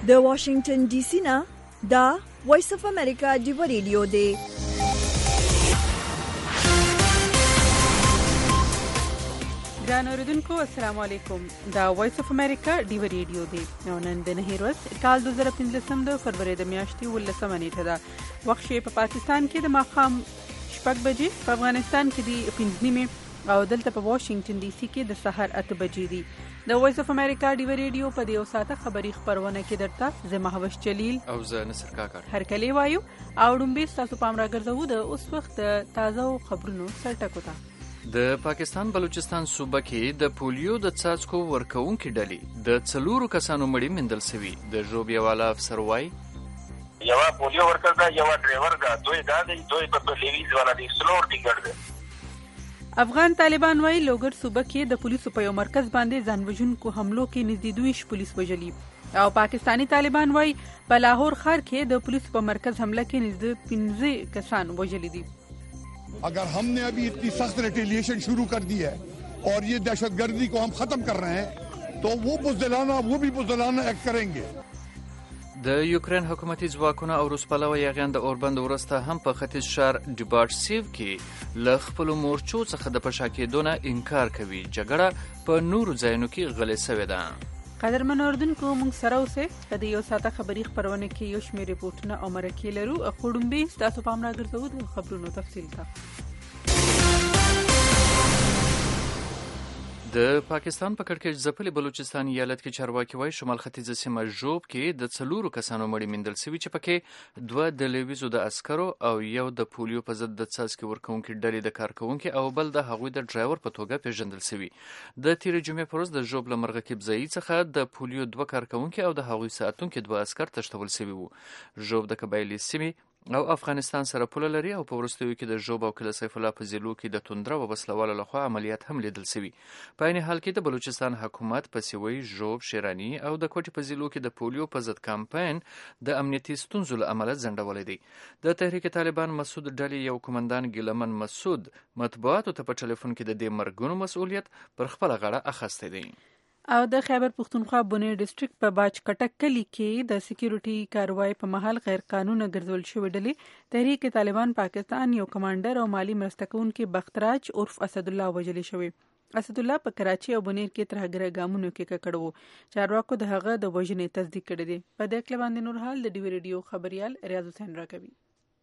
د واشنگټن ډي سي نه دا وایس اف امریکا ډیو ریډیو دی. ګران اوریدونکو السلام علیکم. دا وایس اف امریکا ډیو ریډیو دی. نن د نهي ورځ کال 2015 د فروری د میاشتې 18 نیټه ده. وخت په پاکستان کې د ماښام 6 بجې، په افغانستان کې د 5 نیمه او دلته په واشنگټن ډي سي کې د سحر 8 بجې دي. د وایس اف امریکا ډیو ریډیو په دیو ساعته خبری خبرونه کې درته زه مهوش جلیل او زه نصر کاکړ هر کلی وایو او ډومبي تاسو پام راګرځو د اوس وخت تازه خبرونو سرټکو ته. د پاکستان بلوچستان صوبه کې د پولیو د څاڅکو ورکوونکو ډلې د 4 کسانو مړی مندل شوی. د ژوب یواله افسر وای یو پولیو ورکړ دا یو ډرایور دا دوی په لیویز والا دی سلور ټینګر دی. افغان طالبان وای لوګر صوبه کې د پولیسو په یو مرکز باندې ځانوژونکو حملو کې نږدې 2 پولیس وژلي او پاکستانی طالبان وای په لاهور ښار کې د پولیسو په مرکز حمله کې نږدې 15 کسان وژلي دي. अगर हमने अभी इतनी सख्त रिटेलिएशन शुरू कर दी है और ये दहशतगर्दी को हम खत्म कर रहे हैं तो वो भी बुज़दिलाना एक्ट करेंगे. د یوکرين حکومتي ځواکونه او روسپالو یاغیان د اوربند ورسته هم په ختیځ شهر ډیبارسیو کې له خپل مورچو څخه د پشاکېدونه انکار کوي. جګړه په نورو ځایونو کې غلې شوې ده. قدرمن اوردونکو موږ سره اوسه په دې یو ساعته خبری خبرونه کې یو شمېر ریپورتونه او مرکې لرو. خړومبي تاسو پام راګرځو د خبرونو تفصیل ته. د پاکستان په کړکېچ ځپلي بلوچستان ایالت کې چارواکي وایي شمال ختیځه سیمه ژوب کې د 4 کسانو مړی مندل شوي چې پکې 2 د لیویزو د عسکرو او یو د پولیو په ضد د څاڅکي ورکوونکو ډلې د کارکونکو او بل د هغوی د ډرایور په توګه پیژندل شوي. د تیرې جمعې پر ورځ د ژوب له مرغکیب ځای څخه د پولیو 2 کارکونکو او د هغوی ساتونکو 2 عسکر تښتول شوي وو. ژوب د قبایلی سیمې او افغانستان سره پوله لري او په وروستیو کې د ژوب او کله سیف الله په ضلعو کې د توندره او وسلوالو لخوا عملیات هم لیدل شوي. په عین حال کې د بلوچستان حکومت په سیوی ژوب شیرانی او د کوټي په ضلعو کې د پولیو په ضد کمپاین د امنیتي ستونزو له امله ځنډولې دی. د تحریک طالبان مسعود ډلې یو کمانډان ګیلمن مسعود مطبوعاتو ته په ټلیفون کې د دې مرګونو مسؤلیت پر خپل غاړه اخیستی دی. او د خیبر پختونخوا بونیر ډیسټریکټ په باج کټک کلی کې د سکیورټي کاروای په محل غیر قانوني ګرځول شوې ډلې تحریک طالبان پاکستان یو کمانډر او مالی مرسته کوونکي بختراج عرف اسد الله وژل شوی. اسد الله په کراچي او بونیر کې ترهګر ګامونو کې ککړ وو. چارواکو د هغه د وژنې تصدیق کړی دی. په دې کې باندې نور حال د ډیو ریډیو خبريال ریاض حسین راکوي.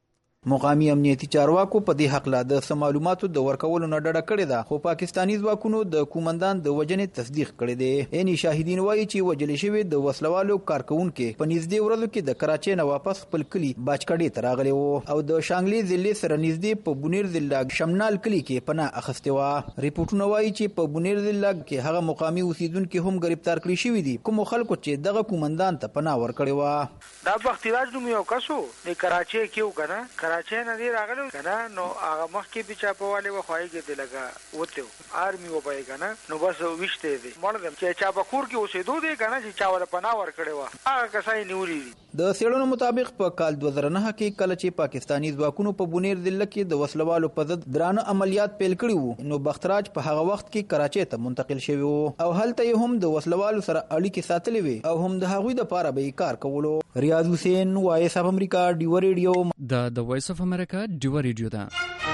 مقامی امنیتي چارواکو په دې حق لا د معلوماتو د ورکولو نه ډډه کړې ده، خو پاکستانی ځواکونو د کومندان د وژنې تصدیق کړی دی. یعنی شاهدین وایي چې وژل شوی د وسلوالو کارکونکو په نږدې ورځو کې د کراچۍ نه واپس خپل کلی باجکړې ته راغلی وو او د شانګلي ضلع سره نږدې په بونیر ضلع شمنال کلی کې پناه اخیستې وه. ریپورتونه وایي چې په بونیر ضلع کې هغه مقامی اوسیدونکو هم گرفتار کړی شوی دي کوم خلکو چې دغه کومندان ته پناه ورکړی و. دا بختیراج نوم یو کسو د کراچۍ کې وکنه کراچۍ نه دی راغلو کنه نو هغه مخکې بچا په والي وخوای کې د لګا وته آرمي و پای کنه نو بس وشته دي مړ چې چا په کور کې اوسېدو دي کنه چې چا ول پناه ور کړی و هغه کسای نیوري دي. د سیړنو مطابق په کال 2009 کې کله چې پاکستانی ځواکونو په بونیر ضلع کې د وسلوالو په ضد درانه عملیات پیل کړي وو نو بختراج په هغه وخت کې کراچۍ ته منتقل شوی وو او هلته هم د وسلوالو سره اړیکې ساتلې وي او هم د هغوی د پاره به کار کولو. ریاض حسین وایس اف امریکا ډیو ریډیو. د وایس اف امریکا ډیو ریډیو ده.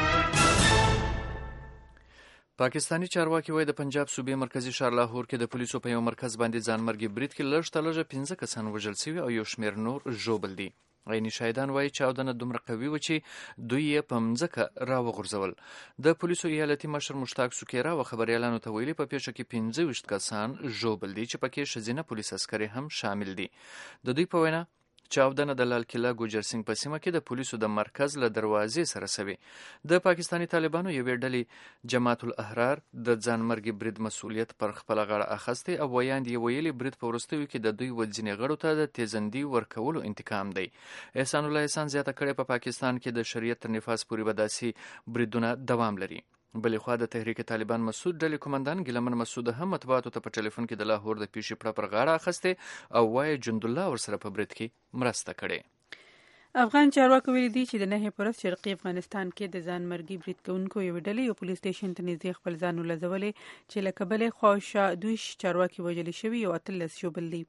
پاکستانی چارواکي وایي د پنجاب صوبې مرکزی ښار لاهور کې د پولیسو په یو مرکز باندې ځانمرګي برید کې لږ تر لږه 15 کسان وژل شوي او یو شمېر نور ژوبل دي. عیني شاهدان وایي چاودنه دومره قوي و چې دوی یې په مځکه راوغورځول. د پولیسو ایالتي مشر مشتاق سوکیرا و خبريالانو ته ویلي په پیښه کې 25 کسان ژوبل دي چې پکې ښځینه پولیس عسکري هم شامل دي. د دوی په وینا چاودنه د لال کلا ګوجر سنگ په سیمه کې د پولیسو د مرکز له دروازې سره سوي. د پاکستانی طالبانو یوې ډلې جماعت الاحرار د ځانمرګي برید مسؤلیت پر خپل غاړه اخیستی او ویاند یې ویلي برید په وروستیو کې د دوی ځینې غړو ته د تیزندي ورکولو انتقام دی. احسان الله احسان زیاته کړې په پاکستان کې د شریعت تر نفاذ پورې به داسې بریدونه دوام لري. بلې خوا د تحریک طالبان مسعود ډلې کمانډان ګیلمن مسعود هم مطبوعاتو ته په ټلیفون کې د لاهور د پیښې پړه پر غاړه اخیسته او وایي جند الله ورسره په برید کې مرسته کړې. افغان چارواکو ویلي دي چې د نهي پرست شرقي افغانستان کې د ځانمرګي برید کوونکو یو ډلې یو پولیس سټیشن ته نږدې خپل ځان ولځولې چې له کبله خواوشا 2 چارواکي وژل شوي او 13 ژوبل دي.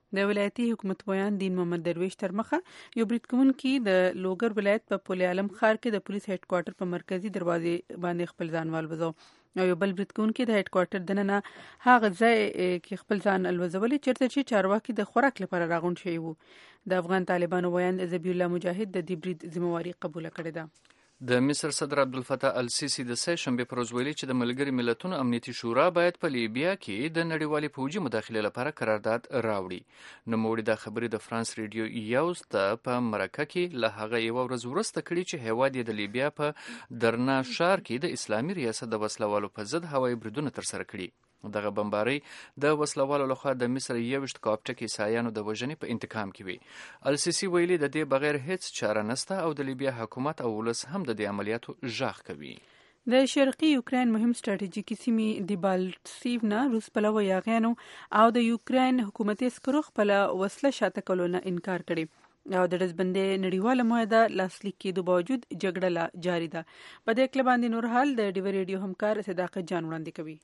د ولایتي حکومت ویان دین محمد درویش تر مخه یو برید کوونکي د لوګر ولایت په پل عالم ښار کې د پولیس هډ کوارټر په مرکزی دروازې باندې خپل ځان والوزو او یو بل برید کوونکي د هډ کوارټر دننه هغه ځای کې خپل ځان الوزولي چیرته چې چارواکي د خوراک لپاره راغونډ شوي وو. د افغان طالبانو ویان ذبیح الله مجاهد د دې برید ذمہواری قبول کړې ده. د مصر صدر عبدالفتاح السیسی د سه شنبې پر ورځ ویلي چې د ملګري ملتونو امنیتي شورا باید په لیبیا کې د نړیوالې پوځي مداخلې لپاره قرارداد راوړي. نوموړي دا خبرې د فرانس ریډیو یوز ته په مرکه کې له هغه یوه ورځ وروسته کړي چې هیواد یې د لیبیا په درنا ښار کې د اسلامي ریاست د وسلوالو په ضد هوایي بریدونه ترسره کړي. دغه بمبارۍ د وسلوالو لخوا د مصر 21 کاپټک عیسایانو د وژنې په انتقام کې وي. السیسی ویلي د دې بغیر هیڅ چاره نشته او د لیبیا حکومت او ولس هم د دې عملیاتو ژغ کوي. د شرقي یوکرين مهم ستراتیژیکي سیمې د بالټسیو نه روس پلوه یاغیانو او د یوکرين حکومتي عسکرو خپل وسله شاته کولو نه انکار کړي او د ډزبندۍ نړیواله معاهده لاسلیک کېدو باوجود جګړه لا جاری ده. په دې کله باندې نور حال د ډیو ریډیو همکار صداقت جان وړاندې کوي.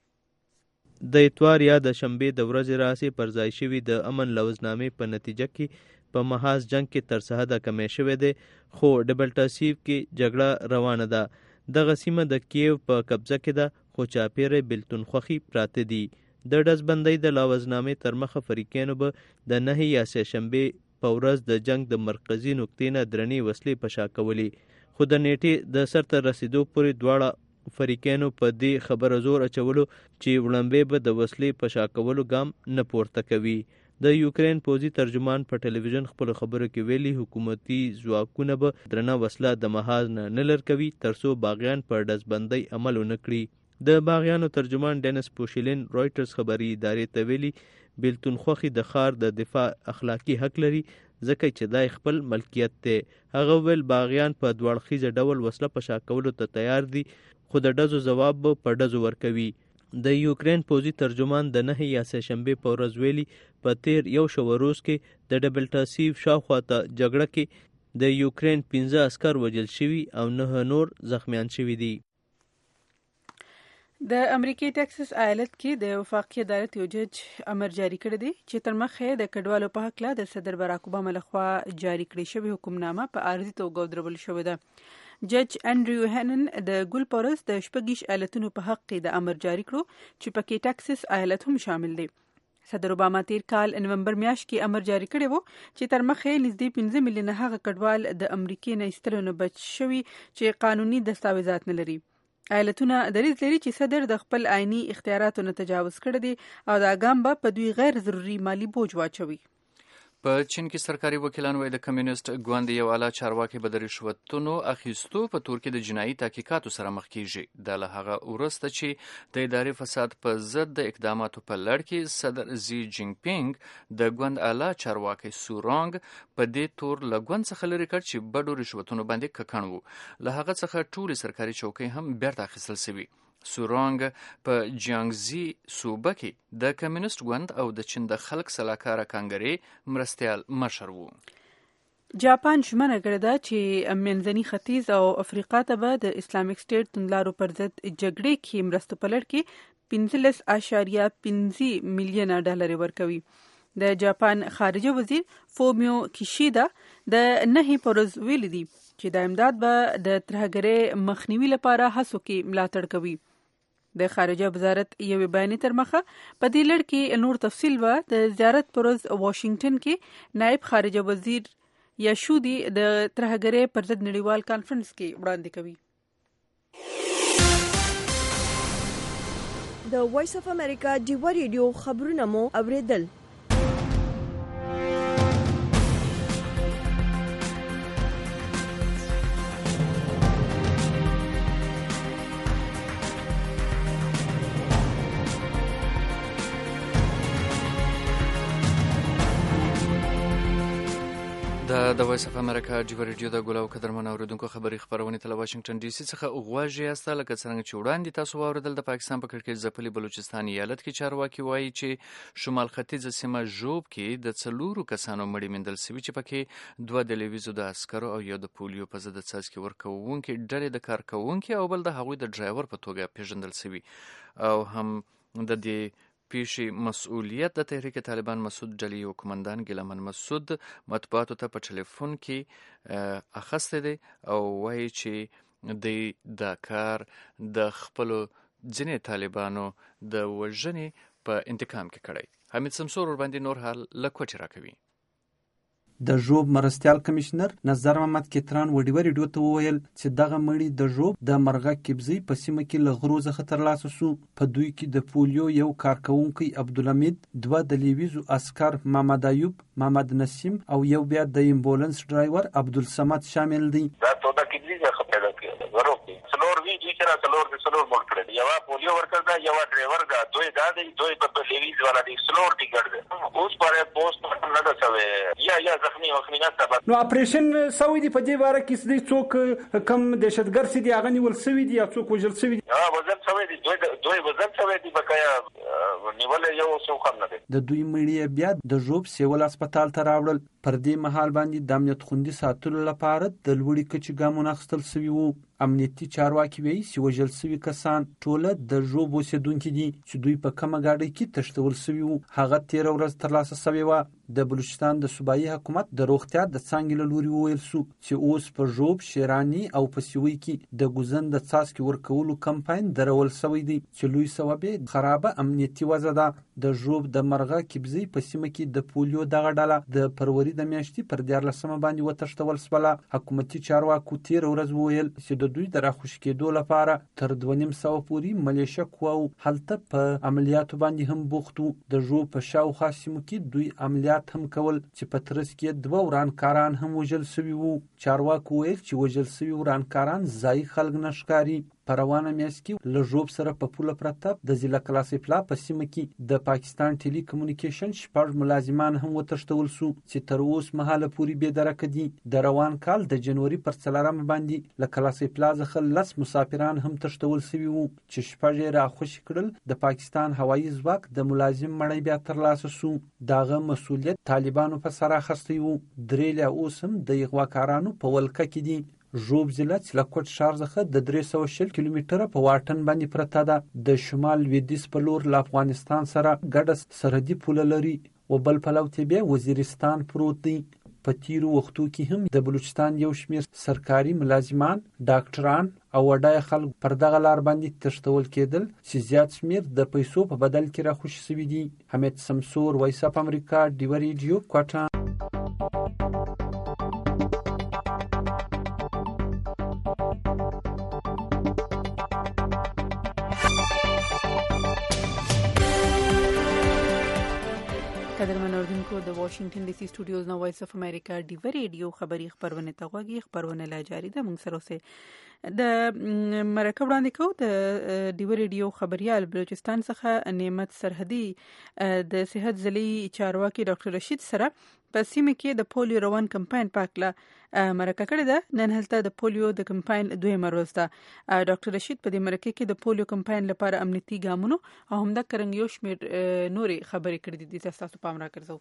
د اتوار یا د شنبې د ورځې راسې پر ځای شوي د امن لوزنامې په نتیجه کې په محاذ جنگ کې تر سحده کمې شوې ده خو ډبلټاسیو کې جګړه روانه ده. دغه سیمه د کیو په قبضه کې ده خو چاپیره بلتون خوخي پراته دي. د ډزبندۍ د لوزنامې تر مخه فریقینو به د 9 یا شنبې په ورځ د جنگ د مرکزی نقطې نه درنې وسلې په شا کولې خو د نیټې د سرته رسیدو پورې دواړه فریقینو په دې خبره زور اچولو چې وړاندې به د وسلې په شا کولو ګام نه پورته کوي. د یوکرين پوځي ترجمان په ټلویزیون خپل خبرو کې ویلي حکومتي ځواکونه به درنه وسله د محاذ نه لر کوي ترڅو باغیان پر ډزبندۍ عمل ونه کړي. د باغیانو ترجمان ډینس پوشیلین رويټرز خبري ادارې ته ویلي بلتون خوخي د ښار د دفاع اخلاقی حق لري ځکه چې دای خپل ملکیت ته. هغه ول باغیان په دوړخیزه ډول وسله په شا کولو ته تیار دي خو د ډزو جواب به په ډزو ورکوي. د یوکرين پوځي ترجمان د 9 یا شنبې په ورځ ویلي په تیر یو شو روز کې د ډبلټاسیو شاوخوا ته جګړه کې د یوکرين 15 عسكر وژل شوي او 9 نور زخمیان شوي دي. د امریکای ټکساس ایالت کې د وفاقي عدالت یو جج امر جاری کړی دی چې تر مخه د کډوالو په حق له د صدر باراک اوباما لخوا جاری کړی شوی حکمنامه په عارضي توګه ودرول شوې ده. جج انډریو هنن د ګل پورس د شپږیش ایالتونو په حق کې د امر جاری کړو چې پکې ټکساس ایالت هم شامل دی. صدر اوباما تیر کال نومبر میاشت کې امر جاری کړی وو چې تر مخه نږدې 15 میلیون هغه کډوال د امریکای نه ایستلو نه بچ شوي چې قانوني دستاویزات نه لري. ایالتونه دریځ لري چې صدر د خپل آئینی اختیاراتو نه تجاوز کړی دی او دا ګام به په دوی غیر ضروري مالی بوج واچوي. په چین کې سرکاري وکیلان وایي د کمیونست ګوند یو اعلی چارواکي به د رشوتونو اخیستو په تور کې د جنایي تحقیقاتو سره مخ کیږي. د له هغه وروسته چې د اداري فساد په ضد د اقداماتو په لړ کې صدر زی جینګ پینګ د ګوند اعلی چارواکي سورانګ په دې تور له ګوند څخه لري کړ چې بډو رشوتونو باندې ککړ وو. له هغه څخه ټولې سرکاري چوکۍ هم بیرته اخیستل شوي. سورانګ په جیانګزي صوبه کې د کمیونست ګوند او د چین د خلک سلاکاره کانګرې مرستیال مشر وو. جاپان ژمنه کړې ده چې منځني ختیځ او افریقا ته به د اسلامیک سټیټ توندلارو پر ضد جګړې کې مرستو په لړ کې 15.5 میلیونه ډالر ورکوي. د جاپان خارجه وزیر فومیو کیشیدا د 9 پر ورځ ویلي دي چې د امداد به د ترهګرۍ مخنیوي لپاره هڅو کې ملاتړ کوي. د خارجه وزارت یو بیان تر مخه په دې لړ کې نور تفصیل و د زیارت پر ورځ واشنگټن کې نائب خارجه وزیر یاشودي د ترهګرۍ پر ضد نړیوال کانفرنس کې وړاندې کوي. د وایس اف امریکا ډیو ریډیو خبرونه مو اوریدل. د وایس اف امریکا ډیو ریډیو د ګولاو قدرمن اوریدونکو خبري خبرونه ته واشنگټن ډي سي څخه غواړي یاسته لکه څنګه چې وړاندې تاسو واوریدل د پاکستان په کړکېچ ځپلي بلوچستان ایالت کې چارواکي وایي چې شمال ختیځه سیمه ژوب کې د 4 کسانو مړي موندل شوي چې پکې 2 د لیویزو د عسکرو او یو د پولیو په ضد څاڅکي ورکوونکي ډلې د کارکوونکي او بل د هغوی د ډرایور په توګه پیژندل شوي او هم د دې پیشي مسؤلیت د تحریک طالبان مسعود جلی او کمانډان ګیلمن مسعود مطبوعاتو ته په ټلیفون کې اخسته دي او وایي چې د کار د خپل ځینې طالبانو د وژنې په انتقام کې کړی. حمید سمسور ور باندې نور حال لکوټی راکوي. د ژوب مرستیال کمشنر نظر محمد کتران وډیو ریډیو ته وویل چې دغه مړی د ژوب د مرغه کبزی په سیمه کې له غرو څخه ترلاسه شو. په دوی کې د پولیو یو کارکونکي عبدالحمید، دوه د لیویزو عسکر محمد ایوب، محمد نسیم او یو بیا د امبولانس ډرایور عبدالصمد شامل دي. دا تودا کبزی څخه پیدا کړل غرو کې څلور وی چې را څلور مړ کړل. یو پولیو ورکر دا، یو ډرایور دا، دوی دا دي، دوی په لیویز والا دي څلور دي ګرځي. اوس پاره پوسټ نه ده سوي یا نو اپریشن سوي دي په دې واره کې سړي څوک کم دهشتګر سي دي هغه نیول سوي دي یا څوک وژل سوي دي؟ وژل سوي دي، دوی وژل سوي دي، بقایا نیول یو څوک هم نه دي. د دوی مړي بیا د ژوب سیول هسپتال ته راوړل. پر دې مهال باندې د امنیت خوندي ساتلو لپاره د لوړې کچې ګامونه اخیستل سوي وو. امنیتي چارواکي وایي چې وژل سوي کسان ټوله د ژوب اوسېدونکي دي چې دوی په کمه ګاډۍ کې تښتول سوي وو. هغه تېره ورځ ترلاسه سوې وه. د بلوچستان د صوبایي حکومت د روغتیا د څانګې له لوري وویل سو چې اوس په ژوب، شیراني او په سیوی کې د ګوزن د څاڅکي ورکولو کمپاین درول سوی دی چې لوی سبب یې خرابه امنیتي وضع ده. د ژوب د مرغه کبزی په سیمه کې د پولیو دغه ډله د فروری د میاشتې پر 14 باندې وتښتول سوله. حکومتي چارواکو تېره ورځ وویل چې د دوی د راخوشي کېدو لپاره تر 2.5 پورې ملیشه قواو هلته په عملیاتو باندې هم بوخت وو. د ژوب په شاوخوا سیمو کې دوی عملیات هم کول چې په ترڅ کې 2 ورانکاران هم وژل سوي وو. چارواکو ویل چې وژل سوي ورانکاران ځایي خلک نه ښکاري. په روانه میاشت کې له ژوب سره په پوله پرته د ضلع کلاسیفلا په سیمه کې د پاکستان ټیلی کمیونیکیشن 6 ملازمان هم وتښتول سو چې تر اوس مهاله پورې بې درکه دي. د روان کال د جنوري پر 4 باندې له کلاسیفلا څخه 10 مسافران هم تښتول سوي وو چې 6 یې راخوشي کړل. د پاکستان هوایي ځواک د ملازم مړی بیا ترلاسه سو. دغه مسؤلیت طالبانو په سر اخیستی وو. درې لا اوس هم د اغواکارانو په ولکه کې دي. ژوب ضلع چې له کوټ ښار څخه د 360 کیلومتره په واټن باندې پرته ده. د شمال لویدیځ په لور له افغانستان سره ګډه سرحدي پوله لري او بل پلو ته بیا وزیرستان پروت دی. په تیرو وختو کې هم د بلوچستان یو شمېر سرکاري ملازمان، ډاکټران او وډای خلک پر دغه لار باندې تښتول کېدل چې زیات شمېر د پیسو په بدل کې راخوشي سوي دي. حمید سمسور، وایس اف امریکا، ډیوه ریډیو، کوټه. قدرمن اوریدونکو، د واشنگټن ډي سي سټوډیوز نو وایس اف امریکا ډیوه ریډیو خبری خبرونه ته غوږی. خبرونه لا جاری ده. موږ سره اوسه د مرکه وړاندې کوو. د ډیوه ریډیو خبريال بلوچستان څخه نعمت سرحدي د صحت ضلعي چارواکي ډاکټر رشید سره په سیمه کې د پولیو روان کمپاین پاکله مرکه کړې ده. نن هلته د پولیو د کمپاین 2مه ورځ ده. ډاکټر رشید په دې مرکه کې د پولیو کمپاین لپاره امنیتي ګامونو او همدا کرنګ یو شمېر نوري خبرې کړې دي. تاسو پام راکړئ.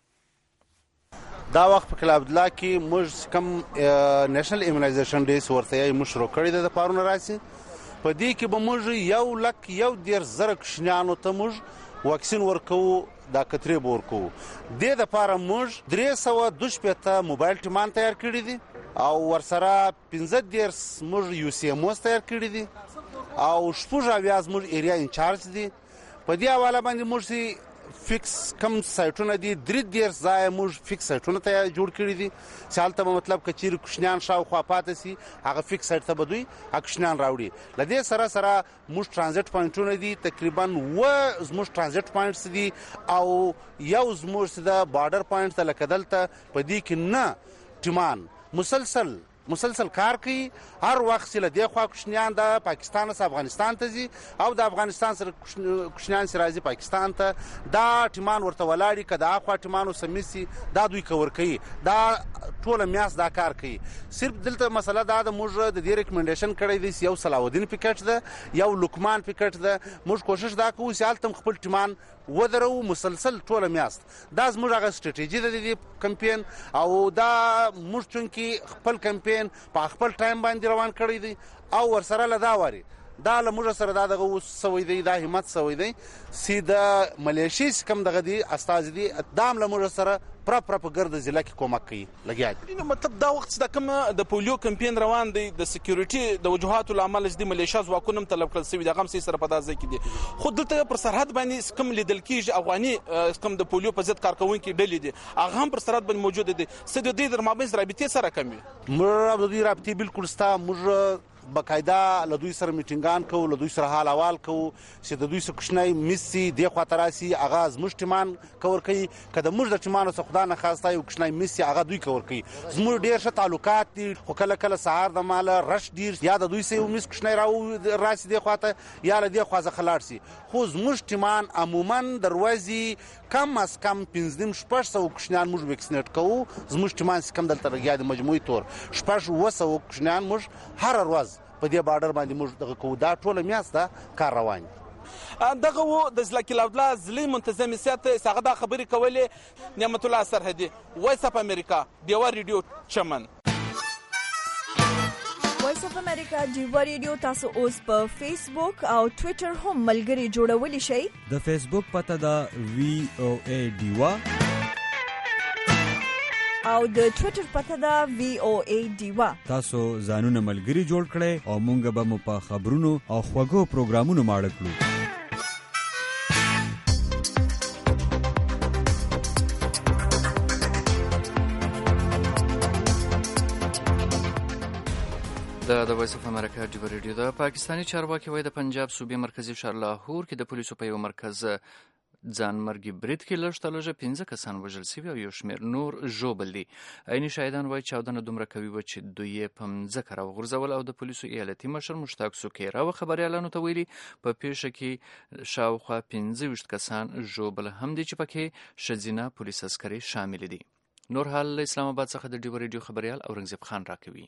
دا وخت په کلاب الله کې موږ کوم نېشنل ایمونایزیشن ډے ورته یې مشروع کړی د پارونه راسي. په دې کې به موږ 1,10,000 کشنیانو ته موږ واکسین ورکو. دا کترې ورکو. د لپاره موږ 322 موبایل ټیمان تیار کړی دي او ورسره 15 موږ یو سی ام اوس تیار کړی دي او شپږ اویاز موږ ایریا انچارج دي. په دې حواله باندې موږ فکس کم سایټونه دي 3 ځای موږ فکس سایټونه ته جوړ کړی دي چې هلته به مطلب کچیر کوشنیان شاوخوا پاتې سي هغه فکس سایټ ته به دوی کوشنیان راوړي. لدې سره موږ ترانزیت پوینټونه دي تقریبا زموږ ترانزیت پوینټس دي او یو زموږ د بارډر پوینټ ته لکه دلته په دې کې نه ټیمان مسلسل کار کوي. هر وخت چې له دې خوا کوشنیان د پاکستان څخه افغانستان ته ځي او د افغانستان سره کوشنیان چې راځي پاکستان ته دا ټیمان ورته ولاړي که د اخوا ټیمانو سمیسي دا دوی کور کوي. دا ټوله میاس دا کار کوي. صرف دلته مسله دا د موږ د دې ریکمنډیشن کړی دی یو صلاح الدین پکټ ده یو لقمان پکټ ده. موږ کوشش دا کوو چې هلته خپل ټیمان ودرو مسلسل ټوله میاست. دا زموږ هغه سټریټیجي ده د کمپین او دا موږ چونکې خپل کمپین په خپل ټایم باندې روان کړی دی او ورسره له دا واري دا له موږ سره دا دغه اوس سوی دی دا همت سوی دی چې د ملیشي چې کوم دغه دي استازي دي دا هم له موږ سره پوره په ګرد ضلع کې کومک کوي لګیا دي. نو مطلب دا وخت چې دا کوم د پولیو کمپین روان دی د سکیورټي د وجوهاتو له امله چې د ملیشیا ځواکونه هم طلب کړل سوي دي هغه هم سره په دا ځای کې دي. خو دلته پر سرحد باندې کوم لیدل کېږي افغاني کوم د پولیو په ضد کارکوونکي ډلې دي هغه هم پر سرحد باندې موجود دي. څه د دې در مابین رابطې سره کم وي؟ موږ د دې رابطې بالکل ستا موږ باقاعده له دوی سره میټینګان کوو له دوی سره حال احوال کوو چې د دوی څه کوچنی میسي دې خواته راسي هغه زموږ ټیمان کور کوي که د موږ د ټیمانو څخه خدا نه خواسته یو کوچنی میسي هغه دوی کور کوي. زموږ ډېر ښه تعلقات دي خو کله کله سهار د ماله رش ډېر یا د دوی سه یو میس کوچنی راسي دې خواته یا له دې خوا څخه لاړ سي. خو زموږ ټیمان عموما د ورځې کم از کم 500 کوچنیان موږ ویکسینیټ کوو. زموږ ټیمان چې کوم دلته لګیا دي مجموعي طور 700 کوچنیان موږ هر ورځ په دې بارډر باندې موږ دغه کوو. دا ټوله میاشته کار روان دي. دغه و د ضلع الله ضلعي منتظم سیاست هغه دا خبرې کولې. نعمت الله سرحدي وایس اف امریکا ډیوا ریډیو چمن. وایس اف امریکا ډیوا ریډیو تاسو اوس په فیسبوک او ټوئیټر هم ملګري جوړولی شئ. د فیسبوک پته دا VOA ډیوا او د ټوئیټر پته دا VOA ډیوا. تاسو ځانونه ملګري جوړ کړئ او مونږ به مو په خبرونو او خوږو پروګرامونو ماړه کړو. د وایس اف امریکا ډیوا ریډیو د پاکستاني چارواکي وایي د پنجاب صوبې مرکزي ښار لاهور کې د پولیسو په یو مرکز ځانمرګي برید کې لږ تر لږه 15 کسان وژل شوي او یو شمېر نور ژوبل دي. عیني شاهدان وایي چاودنه دومره قوي وه چې دوی یې په مځکه راوغورځول او د پولیسو ایالتي مشر مشتاق سوکیرا و خبریالانو ته ویلي په پیښه کې شاوخوا 15 کسان ژوبل هم دي چې پکې ښځینه پولیس عسکري شامل دي. نور حال اسلام آباد څخه د ډیوا ریډیو خبریال اورنګزیب خان راکوي.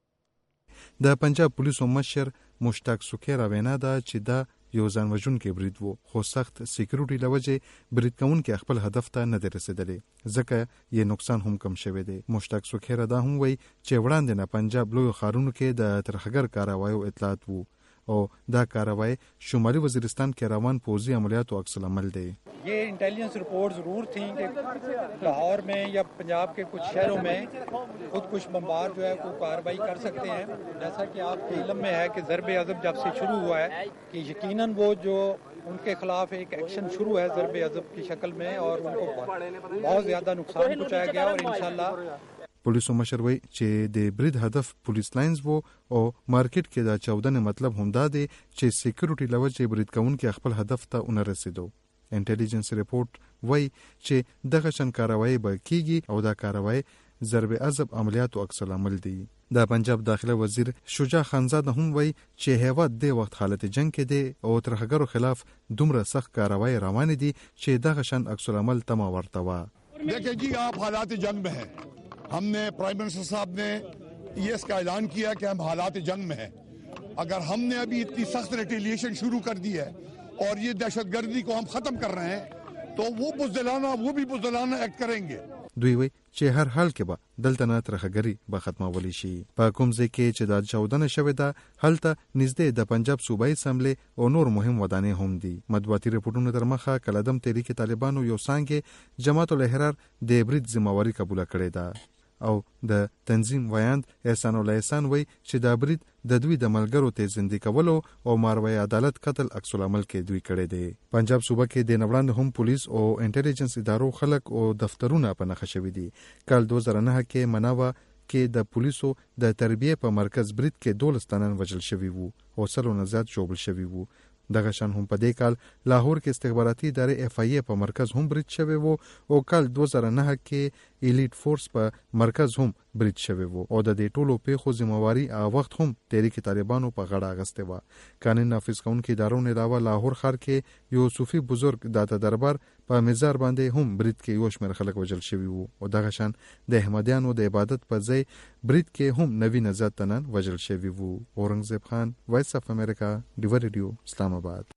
د پنجاب پولیسو مشر مشتاق سوکیرا وینا ده چې دا یو ځان وژونکی برید وو خو سخت سکیورټي له وجې برید کوونکي خپل هدف ته نه دی رسېدلی ځکه یې نقصان هم کم شوی دی. مشتاق سوکیرا دا هم وایي چې وړاندې نه پنجاب لویو ښارونو کې د ترهګر کاروایو اطلاعات وو او دا کاروای شمالی وزیرستان کې روان پوځي عملیاتو عکس العمل دی. یہ انٹیلیجنس رپورٹ ضرور تھیں کہ لاہور میں یا پنجاب کے کچھ شہروں میں خود کچھ بمبار جو ہے کوئی کارروائی کر سکتے ہیں. جیسا کہ آپ کے علم میں ہے کہ ضرب عضب جب سے شروع ہوا ہے کہ یقیناً وہ جو ان کے خلاف ایک ایکشن شروع ہے ضرب عضب کی شکل میں اور ان کو بہت زیادہ نقصان پہنچایا گیا اور انشاءاللہ. پولیسو مشر وایي چې د برید هدف پولیس لاینز وو او مارکیټ کې دا چاودنې مطلب هم دا دی چې سکیورټي له وجې برید کوونکي خپل هدف ته ونه رسېدو. انټیلیجنس ریپورت وایي چې دغه شان کاروایی به کیږي او دا کاروایی ضرب عضب عملیاتو عکس العمل دی. د پنجاب داخله وزیر شجاع خانزاده هم وایي چې هیواد د وخت حالت جنگ کې دی او ترهګرو خلاف دومره سخت کاروایی روان دي چې دغه شان عکس العمل تمه ورته و. देखिए जी आप हालात जंग में हैं. हमने प्राइम मिनिस्टर साहब ने ये इसका ऐलान किया कि हम हालात जंग में हैं. अगर हमने अभी इतनी सख्त रिटेलिएशन शुरू कर दी है और ये दहशतगर्दी को हम खत्म कर रहे हैं तो वो भी बुज़दिलाना एक्ट करेंगे. دوی وایي چې هر حال کې به دلته نه ترهګري به ختمولی شي. په کوم ځای کې چې دا چاودنه شوې ده هلته نږدې د پنجاب صوبایي اسمبلی او نور مهم ودانې هم دي. مطبوعاتي رپورټونو تر مخه کلدم تحریک طالبانو یو څانګې جماعت الاحرار د برید ذمہواری قبول کړې ده او د تنظیم ویاند احسان الله احسان وایي چې دا برید د دوی د ملګرو ته زندي کولو او ماروی عدالت قتل عکس العمل کې دوی کړی دی. پنجاب صوبه کې د نوړاند هم پولیس او انټیلیجنس ادارو خلک او دفترونه په نښه شوي دي. کال 2009 کې مناوه کې د پولیسو د تربیه په مرکز برید کې 12 تنان وژل شوي وو او سلو نه زیات ژوبل شوي وو. دغه شان هم په دې کال لاهور کې استخباراتي ادارې FIA په مرکز هم برید شوی وو او کال 2009 کې ایلیټ فورس په مرکز هم برید شوی وو او د دې ټولو پیښو ذمہواری هغه وخت هم تحریک طالبانو په غاړه اخیستې وه. قانون نافذ کوونکي ادارو نه علاوه لاهور ښار کې یو صوفي بزرګ داتا دربار په مزار باندې هم برید کې یو شمېر خلک وژل شوي وو او دغه شان د احمدیانو د عبادت په ځای برید کې هم 90 زیات تنان وژل شوي وو. اورنګزیب خان وایس اف امریکا ډیوا ریډیو اسلام آباد.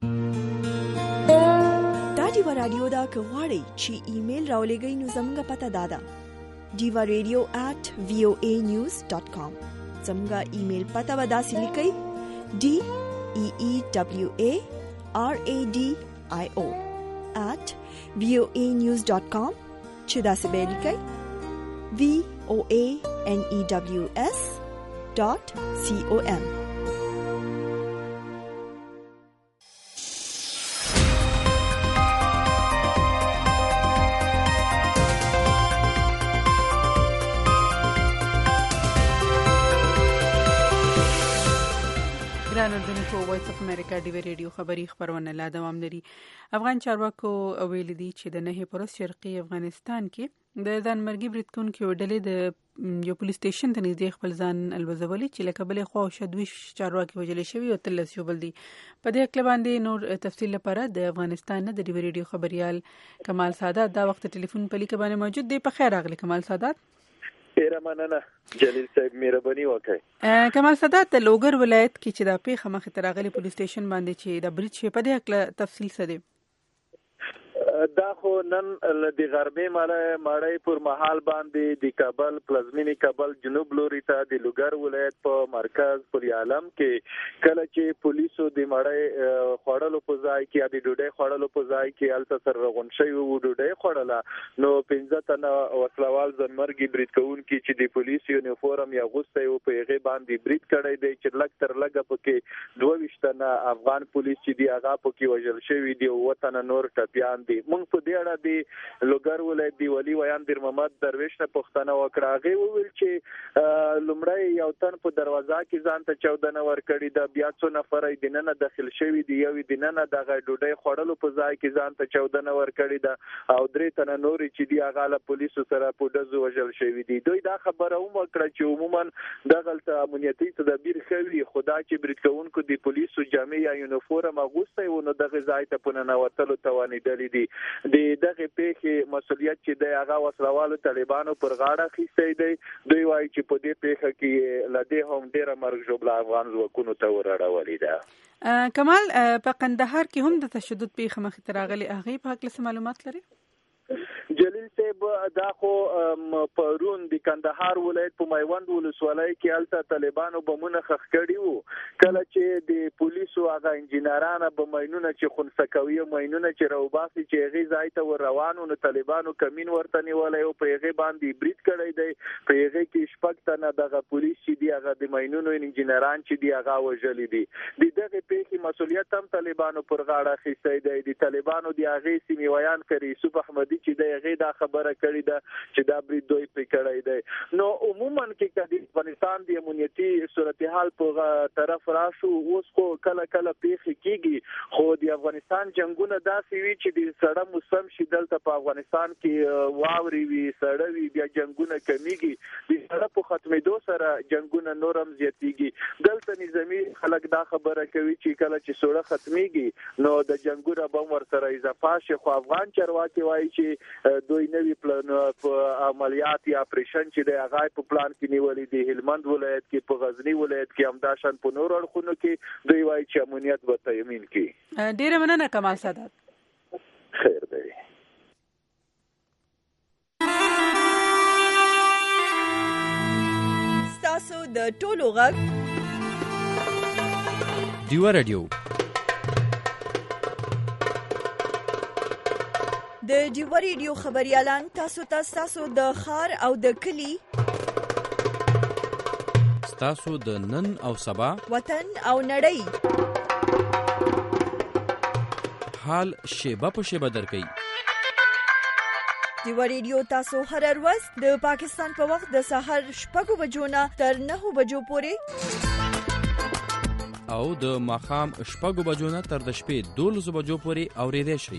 دا ډیوا رادیو دا کغواړي چې ایمیل راولېږئ نو زموږ پته دادا diva.radio@voanews.com. زموږ ایمیل پته به داسې لیکئ NEEWARADIO @voanews.com چې داسې به لیکئ voanews.com. ګران اردوونکو، وایس اف امریکا ډیوی ریډیو خبری خبرونه لا دوام لري. افغان چارواکو ویل دي چې د نهه پرس شرقي افغانستان کې د ځانمرګي بریدکونکو ډلې د یو پولیس سټیشن ته نږدې خپل ځان الوزولي چې لکه بلې خو شدوي چارواکي وجل شوی او 13 یوبل دي. په دې اړه باندې نور تفصیل لپاره د افغانستان د ډیوی ریډیو خبريال کمال سادات دا وخت ټلیفون په لیکه باندې موجود دی. په خیر راغلی کمال سادات. ډیره مننه جلیل صاحب، مهرباني وکړئ. کمال سادات، د لوګر ولایت کې چې د پیښه مخې ته راغلي پولیس سټیشن باندې چې د برید شوی په دې اړه تفصیل څه دی؟ دا خو نن د غربي ماړی پر محل باندې د کابل پلازمینی کابل جنوب لوري ته د لوګر ولایت په مرکز پل عالم کې کله چې پولیسو د ماړی خوړلو په ځای کې د ډوډۍ خوړلو په ځای کې الته سر رغون شوی وو ډوډۍ خوړله، نو 15 تنه وسلوال ځانمرګي برید کوونکي چې د پولیس یونیفورم یا غوسته یو په هغه باندې برید کړی دی چې لږ تر لږه پکې 22 تنه افغان پولیس چې دی هغه پکې وژل شوی دی او وطن نور ټپیان دي. موږ په دې اړه د لوګر ولایت دی ولی ویان در محمد درویش نه پښتنه وکړه. هغه وویل چې لومړی یو تن په دروازه کې ځان ته 14 نور کړی دا، بیا څو نفر دینه داخل شوی دی، یو دینه د ډوډۍ خوړلو په ځای کې ځان ته 14 نور کړی دا، او 3 تن نور چې دی هغه له پولیسو سره په دزو وژل شوی دی. دوی دا خبره هم وکړه چې عموما دغلت امنیتي تدابیر خوي، خدا چې برید کوونکو د پولیسو جامې یا یونیفورم اغوسته و نو دغه ځای ته پنه نوتلو توانیدلې دي. د دغه پیښې مسولیت چې د هغه وسلوالو طالبانو پر غاړه خېستې دی. دوی وایي چې په دې پیښه کې لدې هم ډېر مرګ ژوبل افغان ځواکونو ته ورړولې ده. کمال، په قندهار کې هم د تشدد پیښه مخې ته راغلي، هغه په حق له معلومات لري؟ جلیل صاحب، دا خو پرون د کندهار ولایت په میوند ولسوالۍ کې الته طالبانو بمونه خښ کړي وو. کله چې د پولیسو هغه انجنیرانو بمینونه چې خنثی کوي مینونه چې روباسي چې هغه ځای ته ور روانو، نو طالبانو کمین ورته نیولای او په هغه باندې برید کړی دی. په هغه کې شپږ تنه دغه پولیس چې دی هغه د مینونو انجنیران چې دی هغه وژلي دي. د دغه پیښې مسولیت هم طالبانو پر غاړه اخیستی دی. د طالبانو د هغه سیمې ویان کړي یوسف احمدي چې دی هغه دا خبره کړې ده چې دا برید دوی پې کړی دی. نو عموما کې کدي افغانستان د امنیتي صورتحال په طرف راشو، اوس خو کله کله پیښې کیږي، خو د افغانستان جنگونه داسې وی چې د سړه موسم شي دلته په افغانستان کې واوري وي، سړه وي، بیا جنگونه کمیږي. د سړه په ختمېدو سره جنگونه نورم زیاتیږي. دلته نظامی خلک دا خبره کوي چې کله چې سړه ختميږي نو د جنگونه به ورسره اضافه شي. خو افغان چارواکي وایي چې دوی نوی پلان په عملیات یا اپریشن چې د هغه په پلان کې نیولې دي. هلمند ولایت کې، په غزنی ولایت کې، همداشان په نور اړخونو کې دوی وایي چې امنیت به تضمین کړي. ډیره مننه کمال سادات. خیر دی. ستاسو د ټولو غږ ډیوه رادیو. د ډیوه ریډیو خبريالان تاسو د ښار او د کلی، تاسو د نن او سبا، وطن او نړۍ حال شیبه په شیبه درکې. ډیوه ریډیو تاسو هر ورځ د پاکستان په وخت د سحر 6 بجو نه تر 9 بجو پورې او د ماښام 6 بجو نه تر د شپې 12 بجو پورې اورېدای شئ.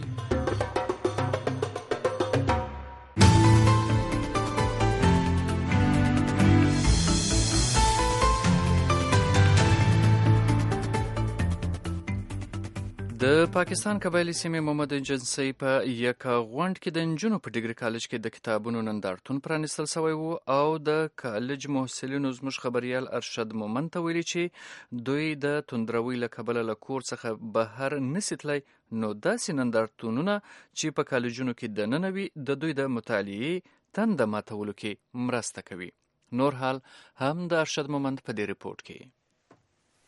د پاکستان قبایلی سیمې محمد جنسي په یک غونډ کې د نجونو په ډیګري کالج کې د کتابونو نندارتون پرانیستل شوی وو او د کالج محصلینو زموږ خبريال ارشد مومن ته ویلي چې دوی د توندروي له کبله له کور څخه بهر نشي تللی، نو داسې نندارتونونه چې په کالجونو کې دننه وي د دوی د مطالعې تنده ماتولو کې مرسته کوي. نور حال هم د ارشد مومن په دې ریپورت کې.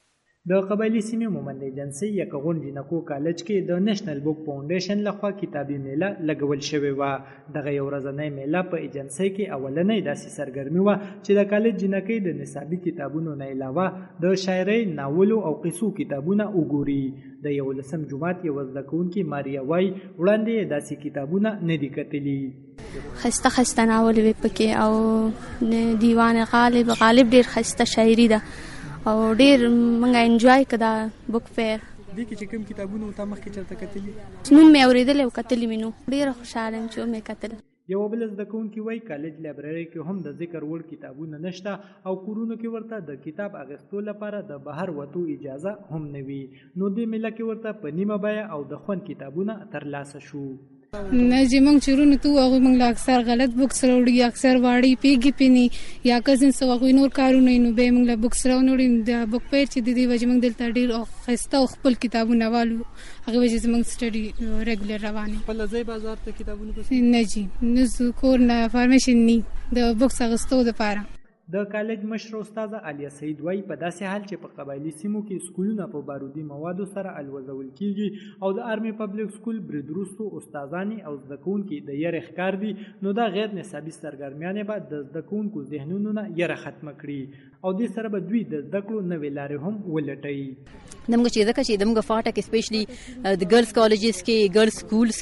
د قبایلی سیمې مومند ایجنسي یکغون جنکو کالج کې د نېشنل بوک فاونډیشن لخوا کتابي میله لګول شوې وه. دغه یو ورځنۍ میله په ایجنسي کې اولنۍ داسې سرګرمي وه چې د کالج جنکۍ د نصابي کتابونو نه علاوه د شاعرۍ، ناولو او قصو کتابونه وګوري. د 11 جماعت یو زده کوونکي ماریا وای وړاندې داسې کتابونه نه دي کتلي. خسته ناول وی پکې او دیوان غالب ډیر خسته شاعري ده او ډیر منګه انجوای کړه بوک فیر. دې کې چې کوم کتابونه تا مخکې چرته کتلي؟ نوم مې اوریدل او کتلي مې نو ډیر خوشاله یم چې مې کتل. یو بل زده کوونکي وای کالج لایبرری کې هم د ذکر وړ کتابونه نشته او کورونو کې ورته د کتاب اغستو لپاره د بهر وتو اجازه هم نه وي. نو دې میله کې ورته په نیمه بیه او د خوند کتابونه ترلاسه شو. نه چې موږ چیرونه تو هغه موږ اکثر غلط بوکس راوړي، اکثر واړی پیګي پینی یا کزن سو هغه نور کارونه نو به موږ له بوکس راوړي د بوک پیر چې د دې وجه موږ دلته ډیر خسته خپل کتابونه والو هغه وجه موږ سټډي ریګولر روانه. په لځي بازار ته کتابونه کوسي نه جی نو کور نه فارمیشن ني د بوکس اغستو لپاره. د کالج مشر استاد علیه سید وای په داسې حال چې په قبایلی سیمو کې سکولونه په بارودي موادو سره الوزول کیږي او د آرمي پبلک سکول بریدروستو استادانی او زده کوونکي د یره ښکار دي، نو دا غیر نصابي سرګرمیانې به د زده کوونکو ذهنونو نه یره ختمه کړي او دې سره به دوی د زده کړو نوې لارې هم ولټوي. دمغه چې ځکه چې دمغه فاټه کې سپیشلی د ګرلز کالجز کې ګرلز سکولز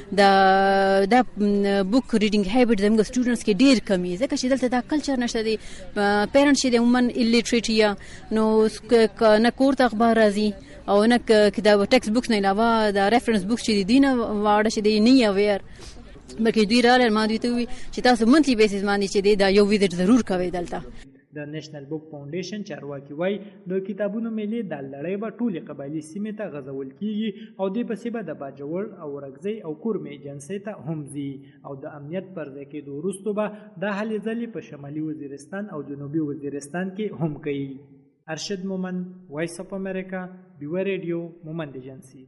کې د بوک ریډینګ هابټ دمغه سټوډنټس کې ډیر کمی ځکه چې دلته دا کلچر نشته دی. پیرنټس چې د عموما الیټریټ یا نو نه کور ته اخبار راځي او نه کتاب ټیکسټ بوکس نه علاوه د ریفرنس بوکس چې دي نه واړه چې دی نه اویر بلکې دوی رااله ما دوی ته وي چې تاسو منتلی بیسیس باندې چې دی دا یو ویزټ ضرور کوئ دلته. د نېشنل بوک فاونډیشن چارواکي وای د کتابونو میلې د لړۍ به ټولې قبایلی سیمې ته غځول کیږي او دې پسې به د باجوړ او رګزی او کورمې ایجنسۍ ته هم ځي او د امنیت پر ځای کېدو وروسته به دا هلې ځلې په شمالي وزیرستان او جنوبي وزیرستان کې هم کوي. ارشد مومند، وایس اف امریکا، ډیوه ریډیو، مومند ایجنسي.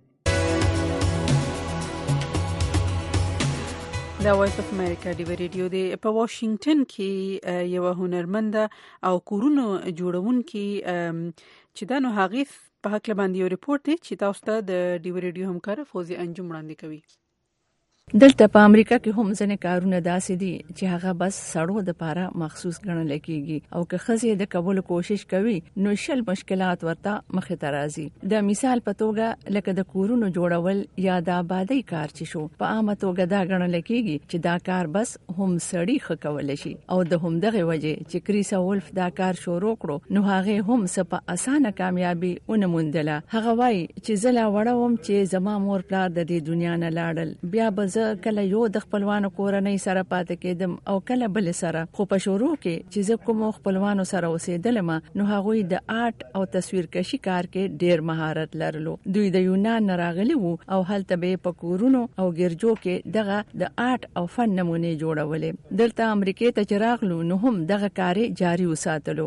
دا وایس اف امریکا ډیوه ریډیو دی. په واشنگټن کې یو هنرمند او کورونو جوړونکي چې دا نو هغه په حق باندې یو ریپورت دی چې تاسو ته د ډیوه ریډیو همکار فوزي انجم وړاندې کوي. دلته په امریکا کې هم ځنې کارونه داسې دي چې هغه بس سړو د پاره مخصوص ګڼل کېږي او که خزې د کول کوشش کوي نو شل مشکلات ورته مخې ته راځي. د مثال په توګه لکه د کورونو جوړول یا د آبادی کار چې شو په عامه توګه دا ګڼل کېږي چې دا کار بس هم سړی ښه کول شي او د هم دغه وجه چې کریسا ولف دا کار شروع کړو نو هغه هم څه په اسانه کامیابی ونموندله. هغه وایي چې زلا وړوم چې زما مور پلار د دې دنیا نه لاړل، بیا به کله یو د خپلوانو کورنۍ سره پاتې کېدم او کله بل سره، خو په شروع کې چې زه کوم خپلوانو سره اوسېدلم نو هغوی د آرټ او تصویر کشي کار کې ډیر مهارت لرلو. دوی د یونان نه راغلي وو او هلته به په کورونو او ګرجو کې دغه د آرټ او فن نمونې جوړولې. دلته امریکې ته چې راغلو نو هم دغه کار جاري وساتلو.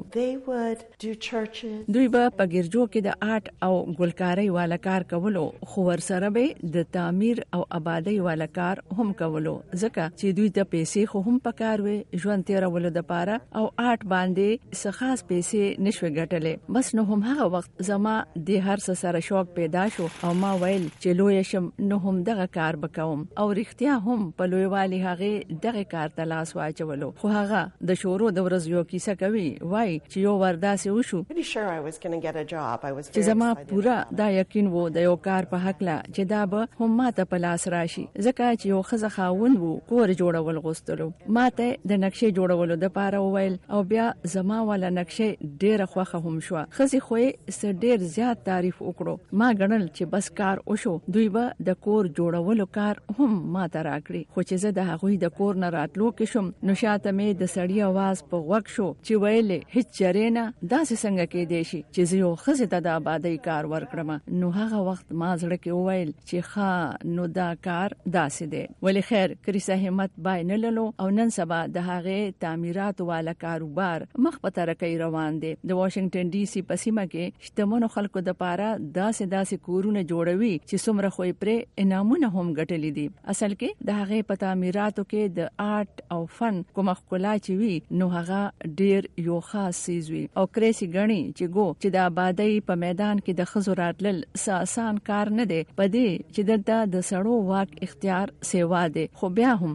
دوی به په ګرجو کې د آرټ او ګلکارۍ والا کار کولو، خو ورسره به د تعمیر او آبادی والا کار هم کولو ځکه چې دوی ته پیسې خو هم پکار وي ژوند تیرولو د پاره او آرټ باندې څه خاص پیسې نشوي ګټلې. بس نو هم هغه وخت زما د هر څه سره شوق پیدا شو او ما ویل چې لوی شم نو هم دغه کار وکوم او رښتیا هم په لویوالي هغه دغه کار ته لاس واچولو. خو هغه د شورو د ورځ یو کیسه کوي، وای چې یو ورداسې وشو چې زما پورا دا یقین وو د یو کار په حق لا چې دا به هم ماته په لاس راشي ځکه چې یو خزه خاوند وو کور جوړول غوښتلو. ماته د نقشې جوړولو د پاره وویل او بیا زما ولا نقشې ډیره خوخه هم شو. خزي خو ډیر زیات تعریف وکړو. ما غنل چې بس کار وشو، دوی به د کور جوړولو کار هم ماته راکړي. خو چې زه د هغوی د کور نه راتلو کې شم نو شاته مې د سړی आवाज په وګ شو چې ویلې هیڅ چرېنه داسې څنګه کې دی شي چې زه یو خزه ته د آبادی کار ورکړم. نو هغه وخت ما زړه کې وویل چې ښا نو دا کار داسې داسې دی. ولی خیر کریسه همت بای نه للو او نن سبا د هغه تعمیرات والا کاروبار مخ په ترقۍ روان دی. د واشنگټن ډي سي په سیمه کې شتمنو خلکو د پاره داسې کورونه جوړوي چې څومره خوې پرې انعامونه هم ګټلې دي. اصل کې د هغه په تعمیراتو کې د آرټ او فن کوم ښکلا چې وي نو هغه ډیر یو خاص سیز وي او کریسي غني چې د آبادی په میدان کې د خزو راتلل آسان کار نه دی. پدې چې دلته د سړو واک اختیار سیوا دی. خو بیا هم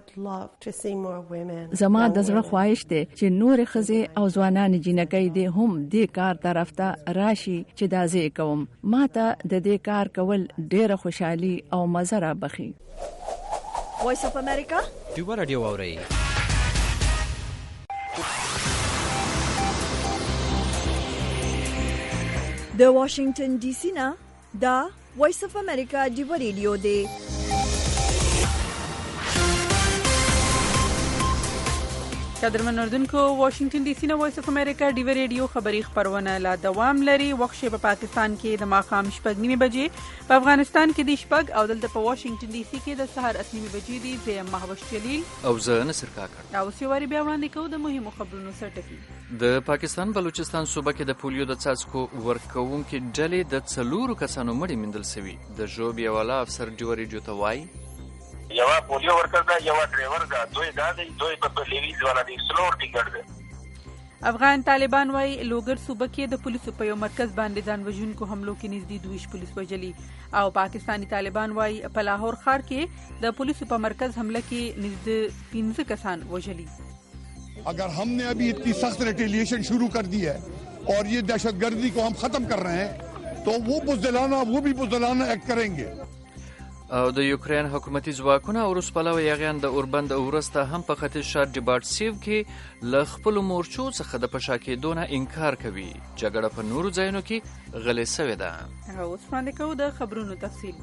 زما د زړه خواهش دی چې نور خزه او ځوانان جنکۍ دي هم دې کار طرف ته راشي چې دا زه کوم. ماته د دې کار کول ډیره خوشحالي او مزه را بخي. وایس اف امریکا ډیو رادیو اوري. د واشنگټن ډي سي نه دا وایس اف امریکا ډیو ریډیو دی. قدرمن اردوونکو واشنگټن ډي سي نه وایس اف امریکا ډیو ریډیو خبری خبرونه لا دوام لري. وخت په پاکستان کې د ماښام 6:30 بجې، په افغانستان کې د 6 او دلته په واشنگټن ډي سي کې د سحر 8 بجې دي. زه محوش جلیل او زه نصر کاکړ او سیواری بیا وړاندې کوو د مهمو خبرونو سرټکی. د پاکستان بلوچستان صوبه کې د پولیو د څاڅکو ورکوونکو ډلې د 4 کسانو مړي موندل شوي. د ژوب یو والا افسر ډیو ریډیو ته وایي یوا پولیو ورکر دا یوا ډرایور دا دوی دا دی دوی په لیویز والا دی سلور ټیکټ دی. افغان طالبان وايي لوګر صوبه کې د پولیسو په یو مرکز باندې ځان وژونکو حملو کې نږدې 22 پولیس وژلي او پاکستانی طالبان وايي په لاهور ښار کې د پولیسو په مرکز حمله کې نږدې 15 کسان وژلي. अगर हमने अभी इतनी सख्त रिटेलिएशन शुरू कर दी है और ये दहशतगर्दी को हम खत्म कर रहे हैं तो वो भी बुज़दिलाना एक्ट करेंगे. او د یوکرین حکومتي ځواکونه او روس پلوي یاغیان د اوربند ورسته هم په ختیځ شهر ډیبارټسیو کې له خپل مورچو څخه د پشا کېدو نه انکار کوي. جګړه په نورو ځایونو کې غلې شوې ده. اوس وړاندې کوو د خبرونو تفصیل.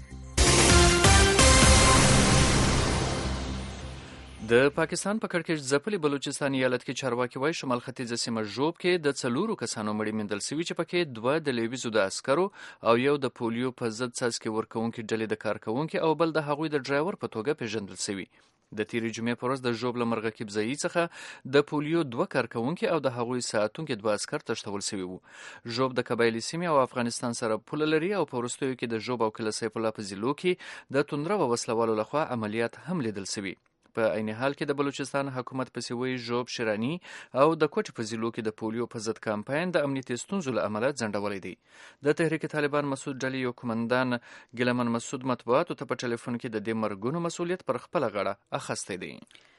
د پاکستان په کړکېچ ځپلي بلوچستان ایالت کې چارواکي وایي شمال ختیځه سیمه ژوب کې د 4 کسانو مړي موندل شوي چې پکې 2 د لیویزو د عسکرو او یو د پولیو په ضد څاڅکي ورکوونکي ډلې د کارکوونکي او بل د هغوی د ډرایور په توګه پیژندل شوي. د تیرې جمعې په ورځ د ژوب له مرغکیب ځایي څخه د پولیو 2 کارکوونکي او د هغوی ساتونکي 2 عسکر تښتول شوي وو. ژوب د قبایلي سیمې او افغانستان سره پوله لري او په وروستیو کې د ژوب او کله سیف الله په ضلعو کې د توندره وسلوالو لخوا عملیات هم لیدل شوي. په عین حال کې د بلوچستان حکومت په سیوی ژوب شرانی او د کوټ په ضلعو کې د پولیو په ضد کمپاین د امنیتي ستونزو له امله ځنډولې دي. د تحریک طالبان مسعود ډلې یو کمانډان ګلمن مسعود مطبوعاتو ته په ټلیفون کې د دې مرګونو مسؤلیت پر خپل غاړه اخیستی دی.